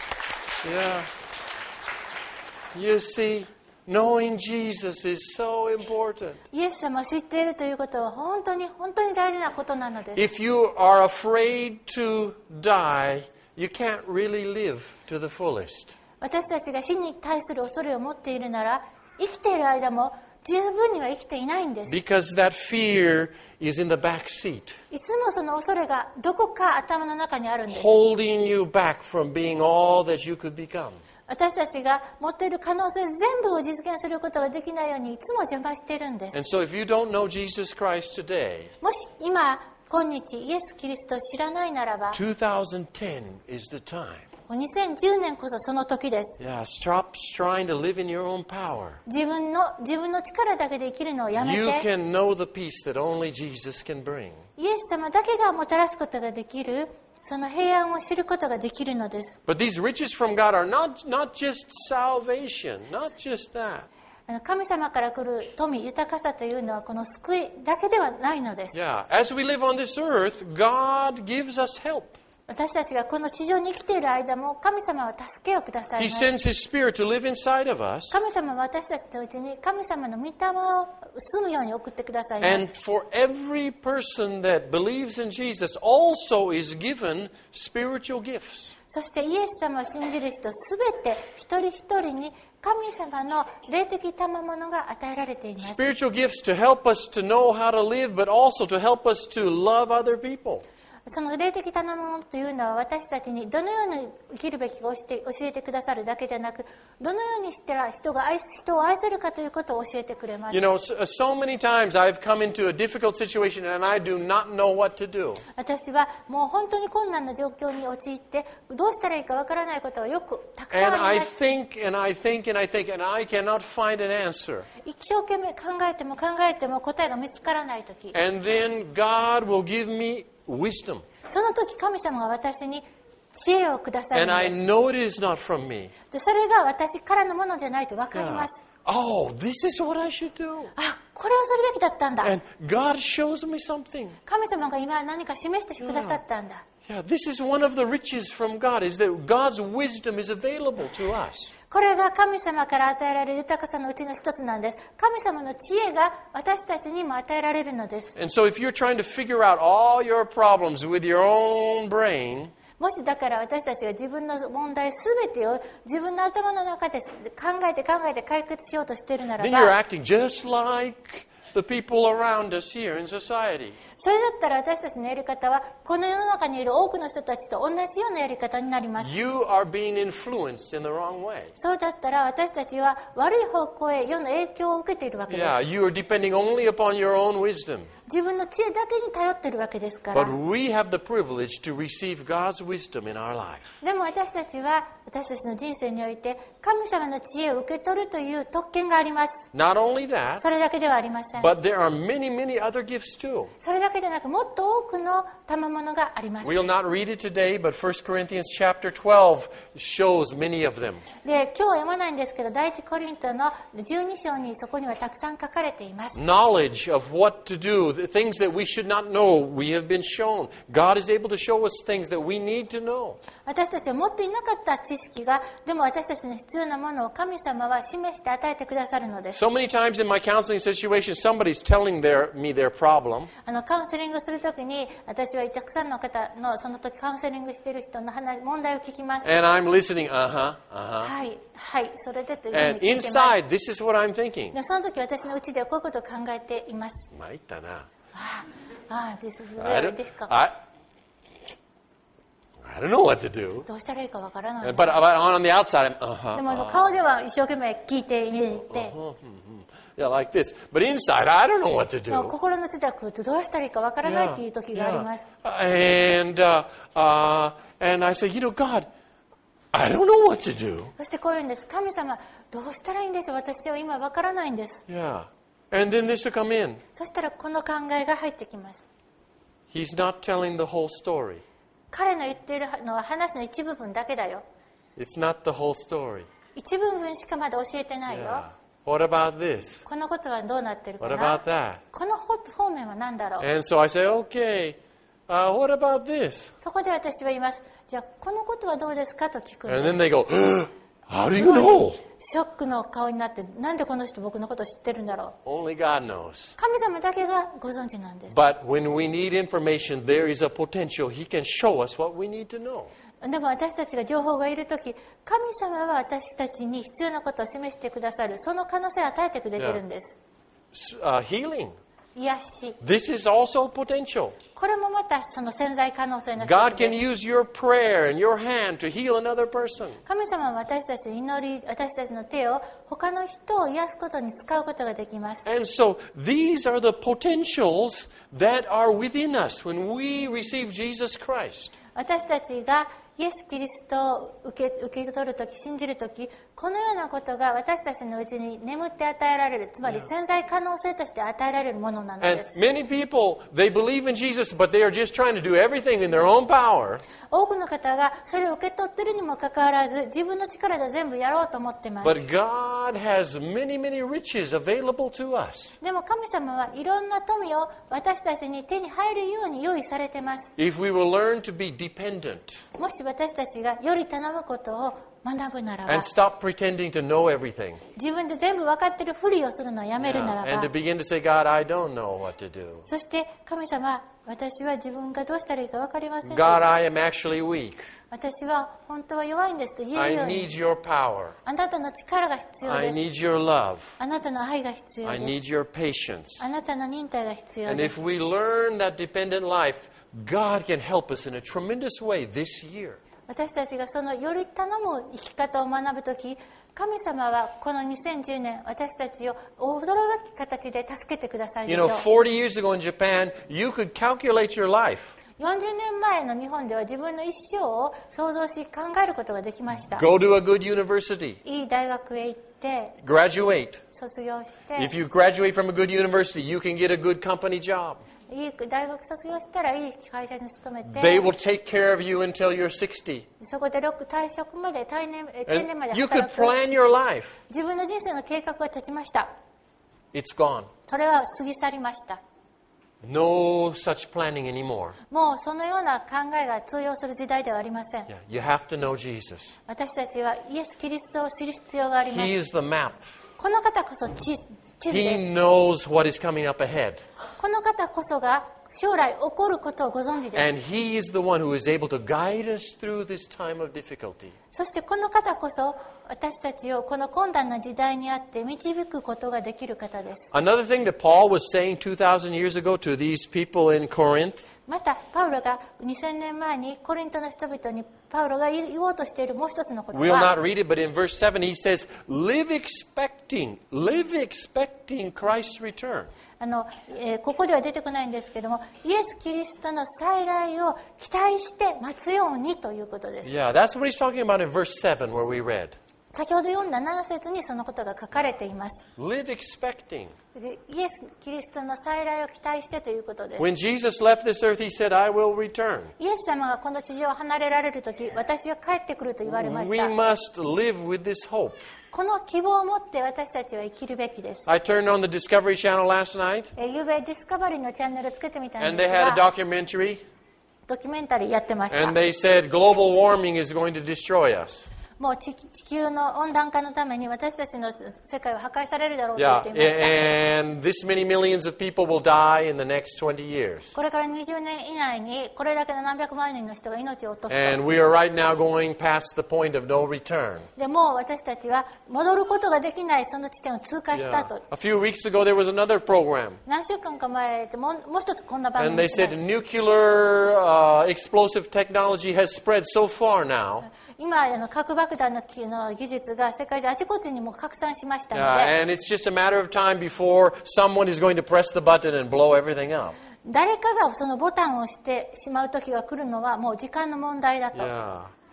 Speaker 1: Yeah. You see, knowing Jesus is so important.
Speaker 2: イエス様を知っているということは本当に本当に大事なことなのです。
Speaker 1: If you are afraid to die, you can't really live to the fullest.
Speaker 2: 私たちが死に対する恐れを持っているなら、生きている間も十分には生きていないんです。
Speaker 1: Because that fear is in the back seat,
Speaker 2: いつもその恐れがどこか頭の中にあるんです。
Speaker 1: holding you back from being all that you could become.
Speaker 2: 私たちが持っている可能性全部を実現することができないようにいつも邪魔しているんです。
Speaker 1: And so if you don't know Jesus Christ today,
Speaker 2: もし今今日イエス・キリストを知らないならば、
Speaker 1: twenty ten is the time.
Speaker 2: にせんじゅうねんこそその時です。
Speaker 1: Yeah, stop trying to live in your own power.
Speaker 2: 自分の自分の力だけで生きるのをやめ
Speaker 1: You
Speaker 2: て、
Speaker 1: can know the peace that only Jesus can bring.
Speaker 2: イエス様だけがもたらすことができる、その平安を知ることができるのです。
Speaker 1: But these riches from God are not, not just salvation, not just that.
Speaker 2: あの神様から来る富、豊かさというのはこの救いだけではないのです。
Speaker 1: Yeah, as we live on this earth, God gives us help.
Speaker 2: 私たちがこの地上に生きている間も神様は助けをください
Speaker 1: He
Speaker 2: ます。
Speaker 1: sends His Spirit to live inside of us.
Speaker 2: 神様は私たちのうちに神様の御霊を住むように送ってくださいま
Speaker 1: And
Speaker 2: す。
Speaker 1: for every person that believes in Jesus also is given spiritual gifts.
Speaker 2: そしてイエス様を信じる人すべて一人一人に神様の霊的賜物が与えられています。
Speaker 1: Spiritual gifts to help us to know how to live, but also to help us to love other people.
Speaker 2: その霊的賜物というのは私たちにどのように生きるべきかを教えてくださるだけじゃなく、どのようにしたら人が愛人を愛せるかということを教えてくれます。
Speaker 1: You know, so, so many times I've come into a difficult situation and I do not know what to do.
Speaker 2: 私はもう本当に困難な状況に陥ってどうしたらいいかわからないことはよくたくさん
Speaker 1: And
Speaker 2: あり
Speaker 1: I
Speaker 2: ます。
Speaker 1: think and I think and I think and I cannot find an answer.
Speaker 2: 一生懸命考えても考えても答えが見つからないとき、
Speaker 1: And then God will give me wisdom.
Speaker 2: その時神様が私に知恵をくださる
Speaker 1: And
Speaker 2: ん
Speaker 1: I
Speaker 2: です
Speaker 1: know it is not from me.
Speaker 2: でそれが私からのものじゃないと分かり
Speaker 1: Yeah.
Speaker 2: ます。
Speaker 1: Oh, this is what I should do.
Speaker 2: あ、これをするべきだったんだ。
Speaker 1: And God shows me something.
Speaker 2: 神様が今何か示してくださったんだ。
Speaker 1: Yeah, this is one of the riches from God, is that God's wisdom is available to us.
Speaker 2: これが神様から与えられる豊かさのうちの一つなんです。神様の知恵が私たちにも与えられるのです。
Speaker 1: And so if you're trying to figure out all your problems with your own brain,
Speaker 2: もしだから私たちが自分の問題すべてを自分の頭の中で考えて考えて解決しようとしているなら
Speaker 1: then you're
Speaker 2: ば、
Speaker 1: acting just like the people around us here in society.
Speaker 2: それだったら私たちのやり方はこの世の中にいる多くの人たちと同じようなやり方になります。
Speaker 1: You are being influenced in the wrong way.
Speaker 2: そうだったら私たちは悪い方向へ世の影響を受けているわけです。
Speaker 1: Yeah, you are depending only upon your own wisdom.
Speaker 2: 自分の知恵だけに頼っているわけですから。
Speaker 1: But we have the privilege to receive God's wisdom in our life.
Speaker 2: でも私たちは私たちの人生において神様の知恵を受け取るという特権があります。
Speaker 1: Not only that,
Speaker 2: それだけではありません。
Speaker 1: but there are many, many other gifts too.
Speaker 2: それだけでなくもっと多くの賜物があります。
Speaker 1: We'll not read it today, but First Corinthians chapter twelve shows many of them.
Speaker 2: で、今日は読まないんですけど、第一コリントのじゅうに章にそこにはたくさん書かれています。
Speaker 1: Knowledge of what to do, the things that we should not know, we have been shown. God is able to show us things that we need to know.
Speaker 2: 私たちは持っていなかった知識が、でも私たちの必要なものを神様は示して与えてくださるのです。
Speaker 1: So many times in my counseling situation, somebody's telling their, me their problem.
Speaker 2: あのカウンセリングするときに、私はたくさんの方のその時カウンセリングしている人の話、問題を聞きます。
Speaker 1: And I'm listening, uh-huh, uh-huh.
Speaker 2: はい、はい、それでというふうに
Speaker 1: And
Speaker 2: 聞いてます。
Speaker 1: inside, this is what I'm thinking.
Speaker 2: でその時私のうちではこういうことを考えています。
Speaker 1: 参ったな。
Speaker 2: ああ、this is
Speaker 1: I
Speaker 2: very
Speaker 1: don't,
Speaker 2: difficult.
Speaker 1: I, I don't know what to do.
Speaker 2: どうしたらいいかわからない
Speaker 1: But, but on the outside, I'm, uh-huh,
Speaker 2: でもあの
Speaker 1: uh-huh.
Speaker 2: 顔では一生懸命聞いてみて、
Speaker 1: Yeah, like this. But inside, I don't know what to
Speaker 2: でも
Speaker 1: do.
Speaker 2: 心の内ではこうどうしたらいいかわからない
Speaker 1: Yeah,
Speaker 2: という時があります。
Speaker 1: yeah. And, uh, uh, and I say, you know, God, I don't know what to do.
Speaker 2: そしてこういうんです。神様、どうしたらいいんでしょう。私は今わからないんです。
Speaker 1: Yeah. And then this will come in.
Speaker 2: そしたらこの考えが入ってきます。
Speaker 1: He's not telling the whole story.
Speaker 2: 彼の言っているのは話の一部分だけだよ。
Speaker 1: It's not the whole story.
Speaker 2: 一部分しかまだ教えてないよ。
Speaker 1: Yeah. What about this?
Speaker 2: このことはどうなってるか
Speaker 1: What
Speaker 2: な
Speaker 1: about that?
Speaker 2: この方面は何だろう。
Speaker 1: And so I say, okay, uh, what about this?
Speaker 2: そこで私は言います。じゃあこのことはどうですかと聞くん
Speaker 1: And
Speaker 2: で
Speaker 1: then
Speaker 2: す。
Speaker 1: they go, how do
Speaker 2: す
Speaker 1: you
Speaker 2: ごい
Speaker 1: know?
Speaker 2: ショックの顔になって、なんでこの人僕のこと知ってるんだろう。
Speaker 1: Only God knows.
Speaker 2: 神様だけがご存知なんです。
Speaker 1: But when we need information, there is a potential. He can show us what we need to know.
Speaker 2: でも私たちが情報がいるとき、神様は私たちに必要なことを示してくださる、その可能性を与えてくれてるんです。
Speaker 1: Uh, healing.
Speaker 2: 癒し。
Speaker 1: This is also potential.
Speaker 2: これもまたその潜在可能性の一
Speaker 1: God
Speaker 2: つで
Speaker 1: can
Speaker 2: す。
Speaker 1: use your prayer and your hand to heal another person.
Speaker 2: 神様は私たちの祈り、私たちの手を他の人を癒すことに使うことができます。
Speaker 1: And so these are the potentials that are within us when we receive Jesus Christ.
Speaker 2: 私たちがイエス・キリストを受け、受け取るとき、信じるとき、このようなことが私たちのうちに眠って与えられる、つまり潜在可能性として与えられるものなの
Speaker 1: And
Speaker 2: です。
Speaker 1: many people, they believe in Jesus, but they are just trying to do everything in their own power.
Speaker 2: 多くの方がそれを受け取っているにもかかわらず、自分の力で全部やろうと思っています。
Speaker 1: But God has many, many riches available to us.
Speaker 2: でも神様はいろんな富を私たちに手に入るように用意されています。
Speaker 1: If we will learn to be dependent
Speaker 2: もし私たちがより頼むことを学ぶならば、
Speaker 1: and stop pretending to know everything
Speaker 2: 自分で全部分かっているふりをするのをやめるな
Speaker 1: yeah,
Speaker 2: ら
Speaker 1: and to
Speaker 2: ば、
Speaker 1: begin to say, God, I don't know what to do.
Speaker 2: そして神様、私は自分がどうしたらいいか分かりません。
Speaker 1: God, I am actually weak.
Speaker 2: 私は本当は弱いんですと言え
Speaker 1: I
Speaker 2: るよう
Speaker 1: need
Speaker 2: に、
Speaker 1: your power.
Speaker 2: あなたの力が必要
Speaker 1: I
Speaker 2: です。
Speaker 1: need your love.
Speaker 2: あなたの愛が必要
Speaker 1: I
Speaker 2: で
Speaker 1: need
Speaker 2: す。
Speaker 1: your patience.
Speaker 2: あなたの忍耐が必要
Speaker 1: And
Speaker 2: で
Speaker 1: if
Speaker 2: す。
Speaker 1: we learn that dependent life, God can help us in a tremendous way this year.
Speaker 2: 私たちがそのより頼む生き方を学ぶとき、神様はこのにせんじゅうねん、私たちを驚き形で助けてくださるで
Speaker 1: You
Speaker 2: しょ
Speaker 1: know,
Speaker 2: う。
Speaker 1: forty years ago in Japan, you could calculate your life.
Speaker 2: よんじゅうねんまえの日本では自分の一生を想像し考えることができました。
Speaker 1: Go to a good university.
Speaker 2: いい大学へ行って
Speaker 1: Graduate.
Speaker 2: 卒業して
Speaker 1: If you graduate from a good university, you can get a good company job.
Speaker 2: いい大学卒業したらいい会社に勤め
Speaker 1: They
Speaker 2: て
Speaker 1: will take care of you until you're sixty.
Speaker 2: そこでろく退職まで定年え定年ま
Speaker 1: And
Speaker 2: で
Speaker 1: you could
Speaker 2: 働く
Speaker 1: plan your life.
Speaker 2: 自分の人生の計画が立ちました。
Speaker 1: It's gone.
Speaker 2: それは過ぎ去りました。
Speaker 1: No such planning anymore.
Speaker 2: もうそのような考えが通用する時代ではありません。
Speaker 1: Yeah, you have to know Jesus.
Speaker 2: 私たちはイエス・キリストを知る必要がありま
Speaker 1: He
Speaker 2: す。
Speaker 1: is the map.
Speaker 2: この方こそ地地図で
Speaker 1: He
Speaker 2: す。
Speaker 1: knows what is coming up ahead.
Speaker 2: この方こそが将来起こることをご存知で
Speaker 1: And
Speaker 2: す。
Speaker 1: He is the one who is able to guide us through this time of difficulty.
Speaker 2: そしてこの方こそ私たちをこの困難な時代にあって導くことができる方です。
Speaker 1: Another thing that Paul was saying two thousand years ago to these people in Corinth,
Speaker 2: またパウロがにせんねんまえにコリントの人々にパウロが言おうとしているもう一つのこと
Speaker 1: we'll not
Speaker 2: は、
Speaker 1: read it, but in verse seven he says, live expecting, live expecting Christ's return.
Speaker 2: あのえーここでは出てこないんですけども、イエス・キリストの再来を期待して待つようにということです。
Speaker 1: Yeah, that's what he's talking about in verse seven where we read.
Speaker 2: 先ほど読んだなな節にそのことが書かれています。
Speaker 1: Live expecting.
Speaker 2: でイエス・キリストの再来を期待してということです。
Speaker 1: When Jesus left this earth, he said, I will return.
Speaker 2: イエス様がこの地上を離れられるとき、私は帰ってくると言われまし
Speaker 1: We
Speaker 2: た。
Speaker 1: must live with this hope.
Speaker 2: この希望を持って私たちは生きるべきです。
Speaker 1: I turned on the Discovery Channel last night,
Speaker 2: えー、ゆうべディスカバリーのチャンネルをつけてみたん
Speaker 1: and
Speaker 2: で
Speaker 1: they
Speaker 2: す
Speaker 1: had a
Speaker 2: が、
Speaker 1: documentary,
Speaker 2: ドキュメンタリーやってました。
Speaker 1: and they said global warming is going to destroy us.
Speaker 2: もう地地球の温暖化のために私たちの世界は破壊されるだろうと言
Speaker 1: Yeah,
Speaker 2: っていました。
Speaker 1: and this many millions of people will die in the next twenty years.
Speaker 2: これからにじゅうねん以内にこれだけの何百万人の人が命を落とす
Speaker 1: And
Speaker 2: と。
Speaker 1: we are right now going past the point of no return.
Speaker 2: でもう私たちは戻ることができないその地点を通過した
Speaker 1: Yeah.
Speaker 2: と。
Speaker 1: A few weeks ago, there was another program,
Speaker 2: 何週間か前でもうもう一つこんな番
Speaker 1: and
Speaker 2: 組
Speaker 1: they
Speaker 2: をしてま
Speaker 1: said
Speaker 2: す。
Speaker 1: nuclear uh, explosive technology has spread so far now.
Speaker 2: 今あの核爆弾のの技術が世界中あちこちにも拡散しましたの
Speaker 1: Yeah,
Speaker 2: で、
Speaker 1: and it's just a matter of time before someone is going to press the button and blow everything up.
Speaker 2: 誰かがそのボタンを押してしまう時が来るのはもう時間の問題だと。
Speaker 1: Yeah.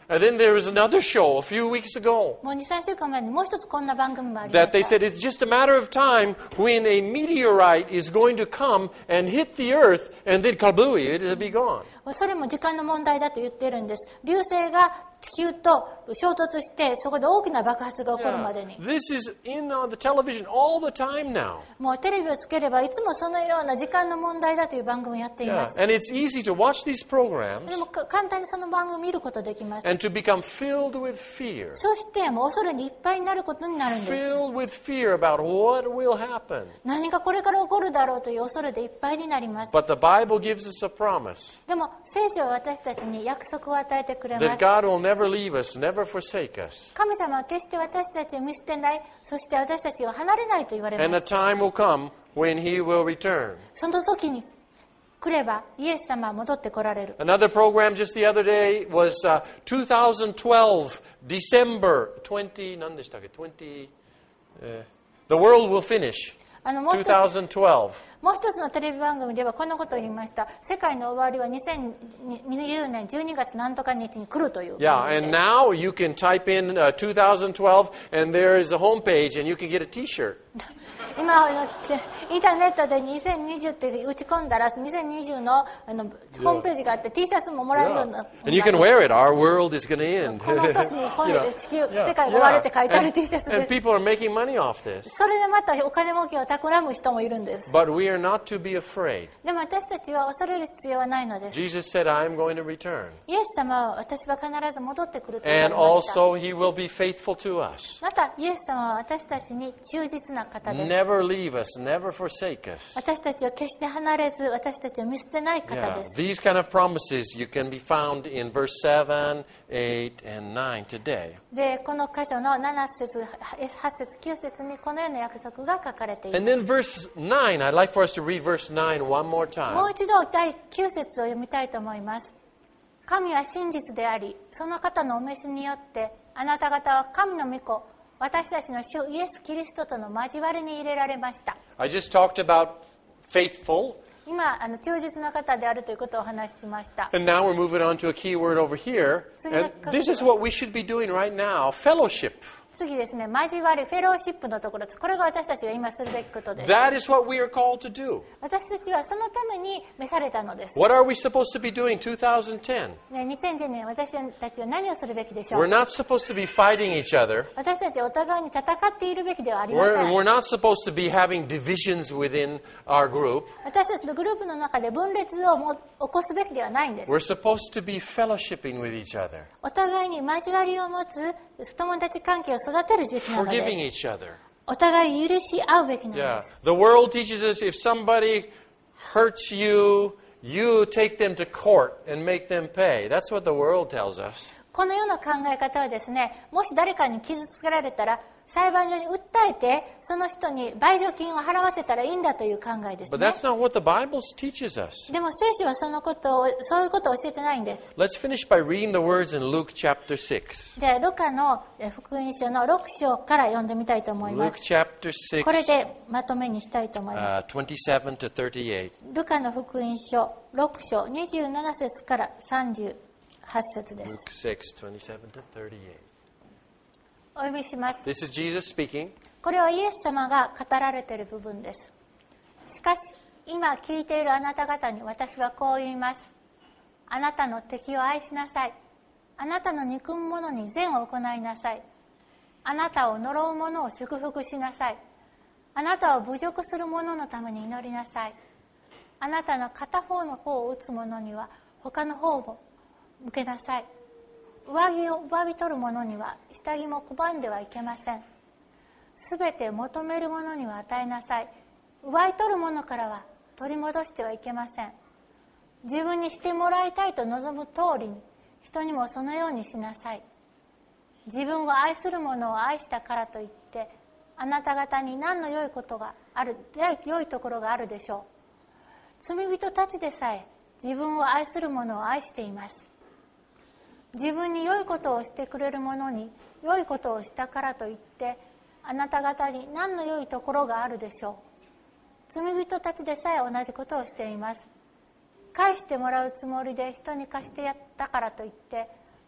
Speaker 1: And then there was another show a few weeks ago
Speaker 2: もうに、さんしゅうかんまえにもう一つこんな番組もありま
Speaker 1: that they
Speaker 2: した。
Speaker 1: said it's just a matter of time when a meteorite is going to come and hit the earth and then kabooey, it'll be gone.
Speaker 2: それも時間の問題だと言っているんです。流星が地球と衝突してそこで大きな爆発が起こるまでに。
Speaker 1: Yeah. This is in on the television all the time now.
Speaker 2: もうテレビをつければいつもそのような時間の問題だという番組をやってい
Speaker 1: Yeah.
Speaker 2: ます。
Speaker 1: And it's easy to watch these programs
Speaker 2: でもか簡単にその番組を見ることできます。
Speaker 1: and to become filled with fear.
Speaker 2: そしてもう恐れにいっぱいになることになるんです。
Speaker 1: Filled with fear about what will happen.
Speaker 2: 何がこれから起こるだろうという恐れでいっぱいになります。
Speaker 1: But the Bible gives us a promise
Speaker 2: でも聖書は私たちに約束を与えてくれま
Speaker 1: that
Speaker 2: す。
Speaker 1: God will never leave us, never forsake us.
Speaker 2: 神様は決して私たちを見捨てない、そして私たちを離れないと言われ
Speaker 1: And
Speaker 2: ま
Speaker 1: a
Speaker 2: す。
Speaker 1: time will come when He will return.
Speaker 2: その時に来ればイエス様は戻って来られる。
Speaker 1: Another program just the other day was uh, twenty twelve, December twentieth, 何でしたっけ? twenty, uh, The World Will Finish.
Speaker 2: あのもう一つ
Speaker 1: twenty twelve.
Speaker 2: もう一つのテレビ番組ではこんなことを言いました。世界の終わりはにせんにじゅうねんじゅうにがつなんとか日に来るという
Speaker 1: Yeah,
Speaker 2: 番組
Speaker 1: and
Speaker 2: です。
Speaker 1: now you can type in uh, twenty twelve and there is a homepage and you can get a t-shirt.
Speaker 2: 今あのインターネットでにせんにじゅうって打ち込んだらにせんにじゅうのあのホームページがあって T シャツももらえるようにな
Speaker 1: And you can wear it. Our world is going to end.
Speaker 2: この年に今
Speaker 1: You
Speaker 2: 夜
Speaker 1: know,
Speaker 2: で地球
Speaker 1: yeah,
Speaker 2: 世界が終わるって書いてある
Speaker 1: and,
Speaker 2: T シャツで
Speaker 1: and
Speaker 2: す。
Speaker 1: people are making money off this.
Speaker 2: それでまたお金儲けを企む人もいるんです。
Speaker 1: But we are not to be afraid.
Speaker 2: でも私たちは恐れる必要はないのです。
Speaker 1: Jesus said, I am going to return.
Speaker 2: イエス様は私は必ず戻ってくると言わ
Speaker 1: And
Speaker 2: れました。
Speaker 1: also, He will be faithful to us.
Speaker 2: またイエス様は私たちに忠実な方です。
Speaker 1: Never leave us, never forsake us.
Speaker 2: 私たちを決して離れず、私たちを見捨てない方
Speaker 1: Yeah,
Speaker 2: です。
Speaker 1: these kind of promises you can be found in verse seven, eight, and nine today.
Speaker 2: で、この箇所のなな節、はち節、きゅう節にこのような約束が書かれています。
Speaker 1: And then verse nine, I'd like for us to read verse nine one more
Speaker 2: もう
Speaker 1: time.
Speaker 2: 一度だいきゅう節を読みたいと思います。神は真実であり、その方のお召しによってあなた方は神の御子、私たちの主イエス・キリストとの交わりに入れられました。
Speaker 1: I just talked about faithful,
Speaker 2: 今あの忠実な方であるということをお話ししました。
Speaker 1: and now we're moving on to a key word over here. And this is what we should be doing right now, fellowship.
Speaker 2: 次ですね、交わり、フェローシップのところです。これが私たちが今するべきことです。
Speaker 1: That is what we are called to do.
Speaker 2: 私たちはそのために召されたのです。
Speaker 1: What are we supposed to be doing twenty ten?
Speaker 2: ね、にせんじゅうねん私たちは何をするべきでしょ
Speaker 1: We're
Speaker 2: う。
Speaker 1: not supposed to be fighting each other.
Speaker 2: 私たちはお互いに戦っているべきではありませ
Speaker 1: We're,
Speaker 2: ん。
Speaker 1: we're not supposed to be having divisions within our group.
Speaker 2: 私たちのグループの中で分裂をも起こすべきではないんです。
Speaker 1: We're supposed to be fellowshipping with each other,
Speaker 2: お互いに交わりを持つ友達関係を育てる時期なの
Speaker 1: forgiving
Speaker 2: です。
Speaker 1: each other.
Speaker 2: お互いに許し合うべきなの
Speaker 1: Yeah.
Speaker 2: です。
Speaker 1: The world teaches us if somebody hurts you, you take them to court and make them pay. That's what the world tells us.
Speaker 2: このような考え方はですね、もし誰かに傷つけられたら裁判所に訴えてその人に賠償金を払わせたらいいんだという考えです
Speaker 1: But
Speaker 2: ね。
Speaker 1: that's not what the Bible teaches us.
Speaker 2: でも聖書はそのことをそういうことを教えてないんです。
Speaker 1: Let's finish by reading the words in Luke chapter six.
Speaker 2: で、ルカのえ福音書のろく章から読んでみたいと思いま
Speaker 1: Luke
Speaker 2: す。
Speaker 1: chapter six,
Speaker 2: これでまとめにしたいと思います。
Speaker 1: uh, twenty-seven to thirty-eight.
Speaker 2: ルカの福音書ろく章にじゅうなな節からさんじゅうはち節です
Speaker 1: Luke。six, twenty-seven to thirty-eight.
Speaker 2: お読みします。
Speaker 1: This is Jesus speaking.
Speaker 2: これはイエス様が語られている部分です。しかし今聞いているあなた方に私はこう言います。あなたの敵を愛しなさい。あなたの憎む者に善を行いなさい。あなたを呪う者を祝福しなさい。あなたを侮辱する者のために祈りなさい。あなたの片方の方を打つ者には他の方も向けなさい。上着を奪い取る者には下着も拒んではいけません。すべて求める者には与えなさい。奪い取る者からは取り戻してはいけません。自分にしてもらいたいと望む通りに人にもそのようにしなさい。自分を愛する者を愛したからといってあなた方に何の良いことがある良いところがあるでしょう。罪人たちでさえ自分を愛する者を愛しています。自分に良いことをしてくれる者に良いことをしたからといってあなた方に何の良いところがあるでしょう。罪人たちでさえ同じことをしています。返してもらうつもりで人に貸してやったからといって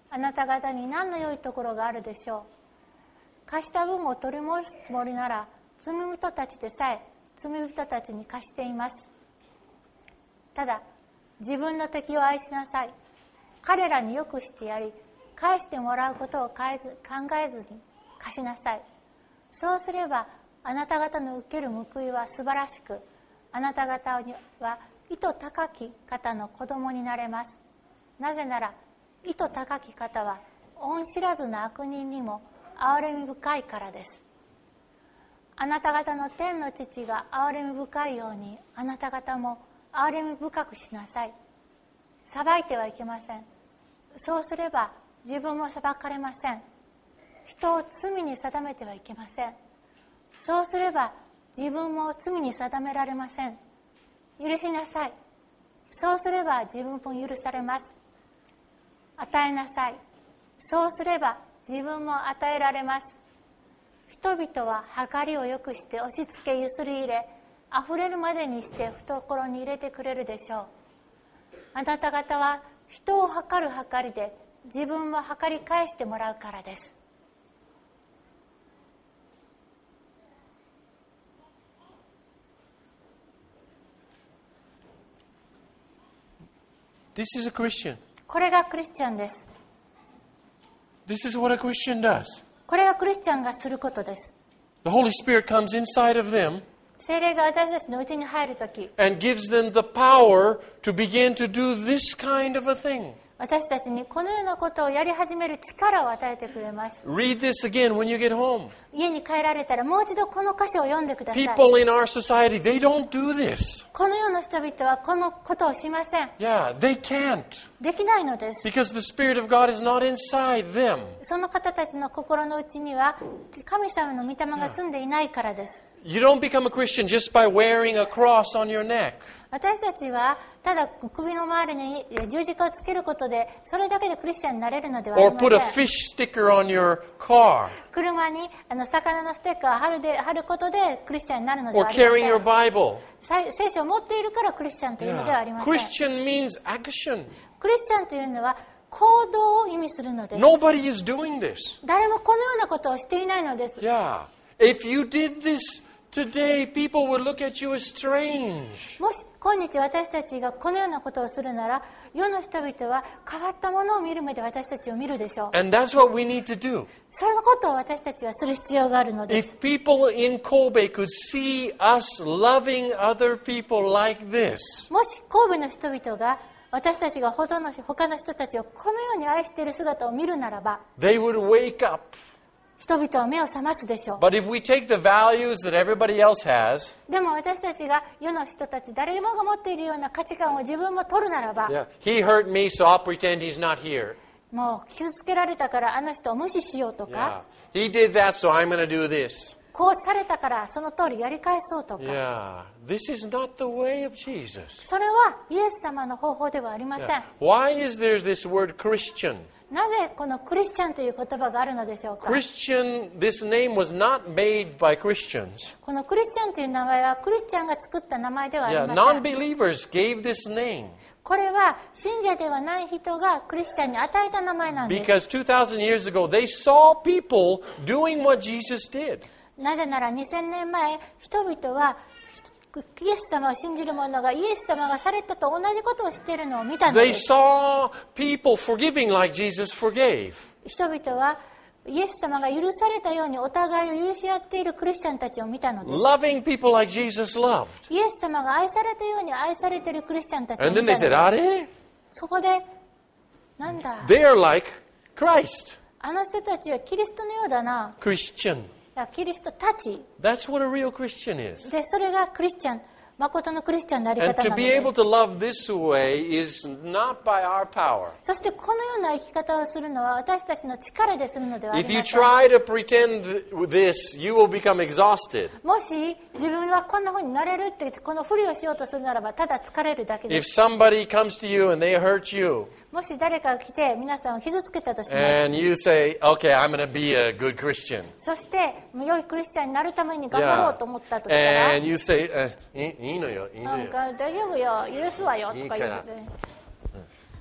Speaker 2: あなた方に何の良いところがあるでしょう。貸した分を取り戻すつもりなら、罪人たちでさえ罪人たちに貸しています。ただ自分の敵を愛しなさい。彼らによくしてやり、返してもらうことを考えずに貸しなさい。そうすればあなた方の受ける報いは素晴らしく、あなた方は意図高き方の子供になれます。なぜなら意図高き方は恩知らずな悪人にも憐れみ深いからです。あなた方の天の父が憐れみ深いように、あなた方も憐れみ深くしなさい。裁いてはいけません。そうすれば自分も裁かれません。人を罪に定めてはいけません。そうすれば自分も罪に定められません。許しなさい。そうすれば自分も許されます。与えなさい。そうすれば自分も与えられます。人々は計りをよくして押し付けゆすり入れ、あふれるまでにして懐に入れてくれるでしょう。あなた方は人を計る計りで自分も計り返してもらうからです。
Speaker 1: This is a Christian.
Speaker 2: これがクリスチャンです。
Speaker 1: This is what a Christian does.
Speaker 2: これがクリスチャンがすることです。
Speaker 1: The Holy Spirit comes inside of them
Speaker 2: 聖霊が私たちのうちに入るとき、
Speaker 1: and gives them the power to begin to do this kind of a thing.
Speaker 2: 私たちにこのようなことをやり始める力を与えてくれます。
Speaker 1: Read this again when you get home.
Speaker 2: 家に帰られたらもう一度この箇所を読んでください。
Speaker 1: People in our society, they don't do this.
Speaker 2: この世の人々はこのことをしません。
Speaker 1: Yeah, they can't.
Speaker 2: できないのです。
Speaker 1: Because the Spirit of God is not inside them.
Speaker 2: その方たちの心の内には神様の御霊が住んでいないからです。
Speaker 1: You don't become a Christian just by wearing a cross on your neck.
Speaker 2: 私たちはただ首の周りに十字架をつけることでそれだけでクリスチャンになれるのではあり
Speaker 1: Or
Speaker 2: ま
Speaker 1: put a
Speaker 2: せん。
Speaker 1: fish sticker on your car.
Speaker 2: 車にあの魚のステッカーを貼るで貼ることでクリスチャンになるので
Speaker 1: Or
Speaker 2: はありま
Speaker 1: carrying
Speaker 2: せ
Speaker 1: your
Speaker 2: ん。
Speaker 1: Bible.
Speaker 2: さ聖書を持っているからクリスチャンというのではあり
Speaker 1: Yeah.
Speaker 2: ません。
Speaker 1: Christian means action.
Speaker 2: クリスチャンというのは行動を意味するのです。
Speaker 1: Nobody is doing this.
Speaker 2: 誰もこのようなことをしていないのです。
Speaker 1: Yeah. If you did this today, people would look at you as strange.
Speaker 2: もし今日私たちがこのようなことをするなら、世の人々は変わったものを見る目で私たちを見るでしょう。
Speaker 1: And that's what we need to do.
Speaker 2: そのことを私たちはする必要があるのです。
Speaker 1: If people in Kobe could see us loving other people like this,
Speaker 2: もし神戸の人々が私たちが他の他の人たちをこのように愛している姿を見るならば、
Speaker 1: they would wake up.
Speaker 2: 人々は目を覚ますでしょう。
Speaker 1: But if we take the values that everybody else has,
Speaker 2: でも私たちが世の人たち誰もが持っているような価値観を自分も取るならば、
Speaker 1: yeah, he hurt me, so I'll pretend he's not here.
Speaker 2: もう傷つけられたからあの人を無視しようとか、
Speaker 1: Yeah. He did that, so I'm going to do this.
Speaker 2: こうされたからその通りやり返そうとか、
Speaker 1: Yeah. This is not the way of Jesus.
Speaker 2: それはイエス様の方法ではありません。
Speaker 1: Yeah. Why is there this word Christian?
Speaker 2: なぜこのクリスチャンという言葉があるのでしょうか。
Speaker 1: Christian, this name was not made by Christians.
Speaker 2: このクリスチャンという名前はクリスチャンが作った名前ではあり
Speaker 1: Yeah,
Speaker 2: ません。
Speaker 1: non-believers gave this name
Speaker 2: これは信者ではない人がクリスチャンに与えた名前なんです。
Speaker 1: because two thousand years ago they saw people doing what Jesus did.
Speaker 2: なぜならにせんねんまえ、人々はイエス様を信じる者がイエス様がされたと同じことをしているのを見たの
Speaker 1: They
Speaker 2: です。
Speaker 1: saw people forgiving like Jesus forgave.
Speaker 2: 人々はイエス様が許されたようにお互いを許し合っているクリスチャンたちを見たのです。
Speaker 1: Loving people like Jesus loved.
Speaker 2: イエス様が愛されたように愛されているクリスチャンたちを
Speaker 1: And
Speaker 2: 見
Speaker 1: then
Speaker 2: た
Speaker 1: they
Speaker 2: の
Speaker 1: said,
Speaker 2: です。
Speaker 1: Are
Speaker 2: そこで、なんだ、
Speaker 1: they are like Christ.
Speaker 2: あの人たちはキリストのようだな。
Speaker 1: Christian.
Speaker 2: キリストたち
Speaker 1: That's what a real Christian is.
Speaker 2: で、それがクリスチャン、誠のクリスチャンのあり
Speaker 1: And
Speaker 2: 方
Speaker 1: to
Speaker 2: なの
Speaker 1: be
Speaker 2: で
Speaker 1: able to love this way is not by our power.
Speaker 2: そしてこのような生き方をするのは私たちの力でするのではあり
Speaker 1: If you
Speaker 2: ません。
Speaker 1: try to pretend this, you will become exhausted.
Speaker 2: もし自分はこんな風になれるって言ってこのふりをしようとするならばただ疲れるだけで
Speaker 1: If
Speaker 2: す。
Speaker 1: somebody comes to you and they hurt you,
Speaker 2: もし誰かが来て皆さんを傷つけたとします。
Speaker 1: and you say, okay, I'm going to be a good Christian.
Speaker 2: そして良いクリスチャンになるために頑張ろうと思ったとしたら、
Speaker 1: And you say, uh, いいのよ、いいのよ。
Speaker 2: なんか大丈夫よ、許すわよとか言って、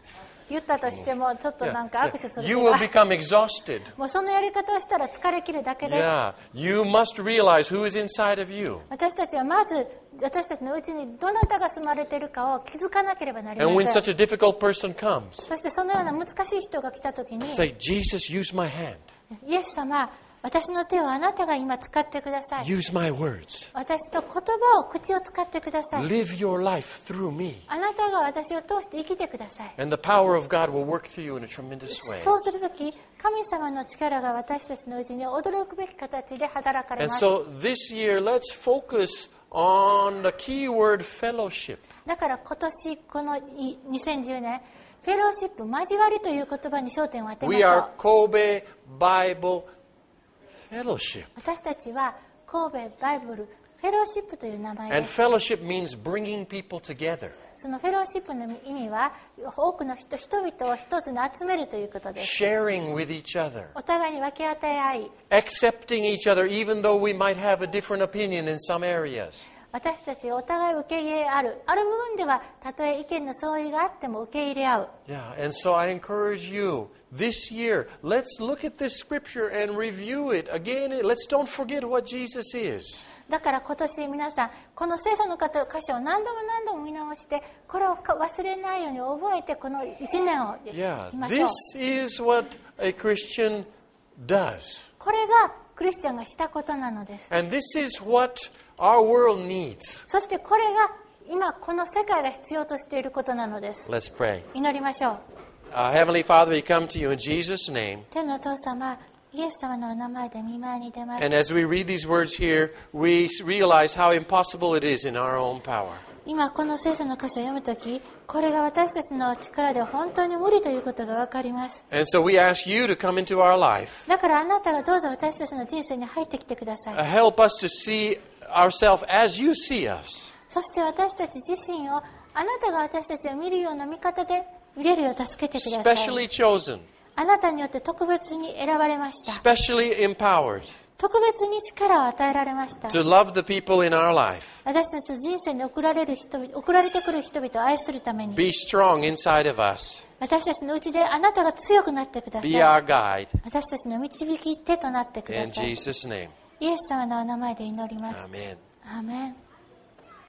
Speaker 2: 言ったとしてもちょっとなんか握手する
Speaker 1: You
Speaker 2: 手
Speaker 1: will
Speaker 2: が
Speaker 1: become exhausted.
Speaker 2: もうそのやり方をしたら疲れ切るだけです。
Speaker 1: Yeah. You must realize who is inside of you.
Speaker 2: 私たちはまず私たちのうちにどなたが住まれているかを気づかなければなり
Speaker 1: And
Speaker 2: ま
Speaker 1: when
Speaker 2: せん。
Speaker 1: such a difficult person comes,
Speaker 2: そしてそのような難しい人が来たときに、
Speaker 1: say, Jesus, use my hand.
Speaker 2: イエス様、私の手をあなたが今使ってください。
Speaker 1: Use my words.
Speaker 2: 私と言葉を、口を使ってください。
Speaker 1: Live your life through me.
Speaker 2: あなたが私を通して生きてください。
Speaker 1: And the power of God will work through you in a tremendous
Speaker 2: そ
Speaker 1: way.
Speaker 2: うするとき、神様の力が私たちのうちに驚くべき形で働かれ
Speaker 1: And
Speaker 2: ます。
Speaker 1: so this year, let's focus on the key word fellowship.
Speaker 2: だから今年このにせんじゅうねん、フェローシップ、交わりという言葉に焦点を当てま
Speaker 1: We
Speaker 2: しょ
Speaker 1: are
Speaker 2: う。
Speaker 1: Kobe Bible Fellowship.
Speaker 2: 私たちは神戸バイブルフェローシップという名前
Speaker 1: And
Speaker 2: です。
Speaker 1: fellowship means bringing people together,
Speaker 2: そのフェローシップの意味は多くの人人々を一つに集めるということです。
Speaker 1: sharing with each other,
Speaker 2: お互いに分け与え合い、
Speaker 1: accepting each other even though we might have a different opinion in some areas.
Speaker 2: 私たちがお互い受け入れあるある部分ではたとえ意見の相違があっても受け入れ合う。
Speaker 1: Yeah, and so I encourage you this year, let's look at this scripture and review it again. Let's don't forget what Jesus is.
Speaker 2: だから今年皆さんこの聖書の箇所を何度も何度も見直してこれを忘れないように覚えてこのいちねんを
Speaker 1: Yeah,
Speaker 2: しましょう。
Speaker 1: this is what a Christian does.
Speaker 2: これがクリスチャンがしたことなのです。
Speaker 1: And this is what our world needs.
Speaker 2: そしてこれが今この世界が必要としていることなのです。
Speaker 1: Let's pray.
Speaker 2: 祈りましょう。
Speaker 1: Uh, Heavenly Father, we come to you in Jesus' name.
Speaker 2: 天のお父様、イエス様のお名前で御前に出ます。
Speaker 1: And as we read these words here, we realize how impossible it is in our own power.
Speaker 2: 今この聖書の箇所を読むとき、これが私たちの力では本当に無理ということがわかります。
Speaker 1: And so we ask you to come into our life.
Speaker 2: だからあなたがどうぞ私たちの人生に入ってきてくださ
Speaker 1: Uh,
Speaker 2: い。
Speaker 1: help us to see ourselves as you see us.
Speaker 2: そして私たち自身をあなたが私たちを見るような見方で見れるよう助けてください。
Speaker 1: Specially chosen,
Speaker 2: あなたによって特別に選ばれました。
Speaker 1: specially empowered
Speaker 2: 特別に力を与えられました。
Speaker 1: to love the people in our life.
Speaker 2: 私たちの人生に送られる人々、送られてくる人々を愛するために、
Speaker 1: Be strong inside of us.
Speaker 2: 私たちのうちであなたが強くなってくださ
Speaker 1: Be
Speaker 2: い。
Speaker 1: our guide.
Speaker 2: 私たちの導き手となってくだ
Speaker 1: In
Speaker 2: さい。
Speaker 1: Jesus' name.
Speaker 2: イエス様のお名前で祈ります。
Speaker 1: Amen.
Speaker 2: アーメン。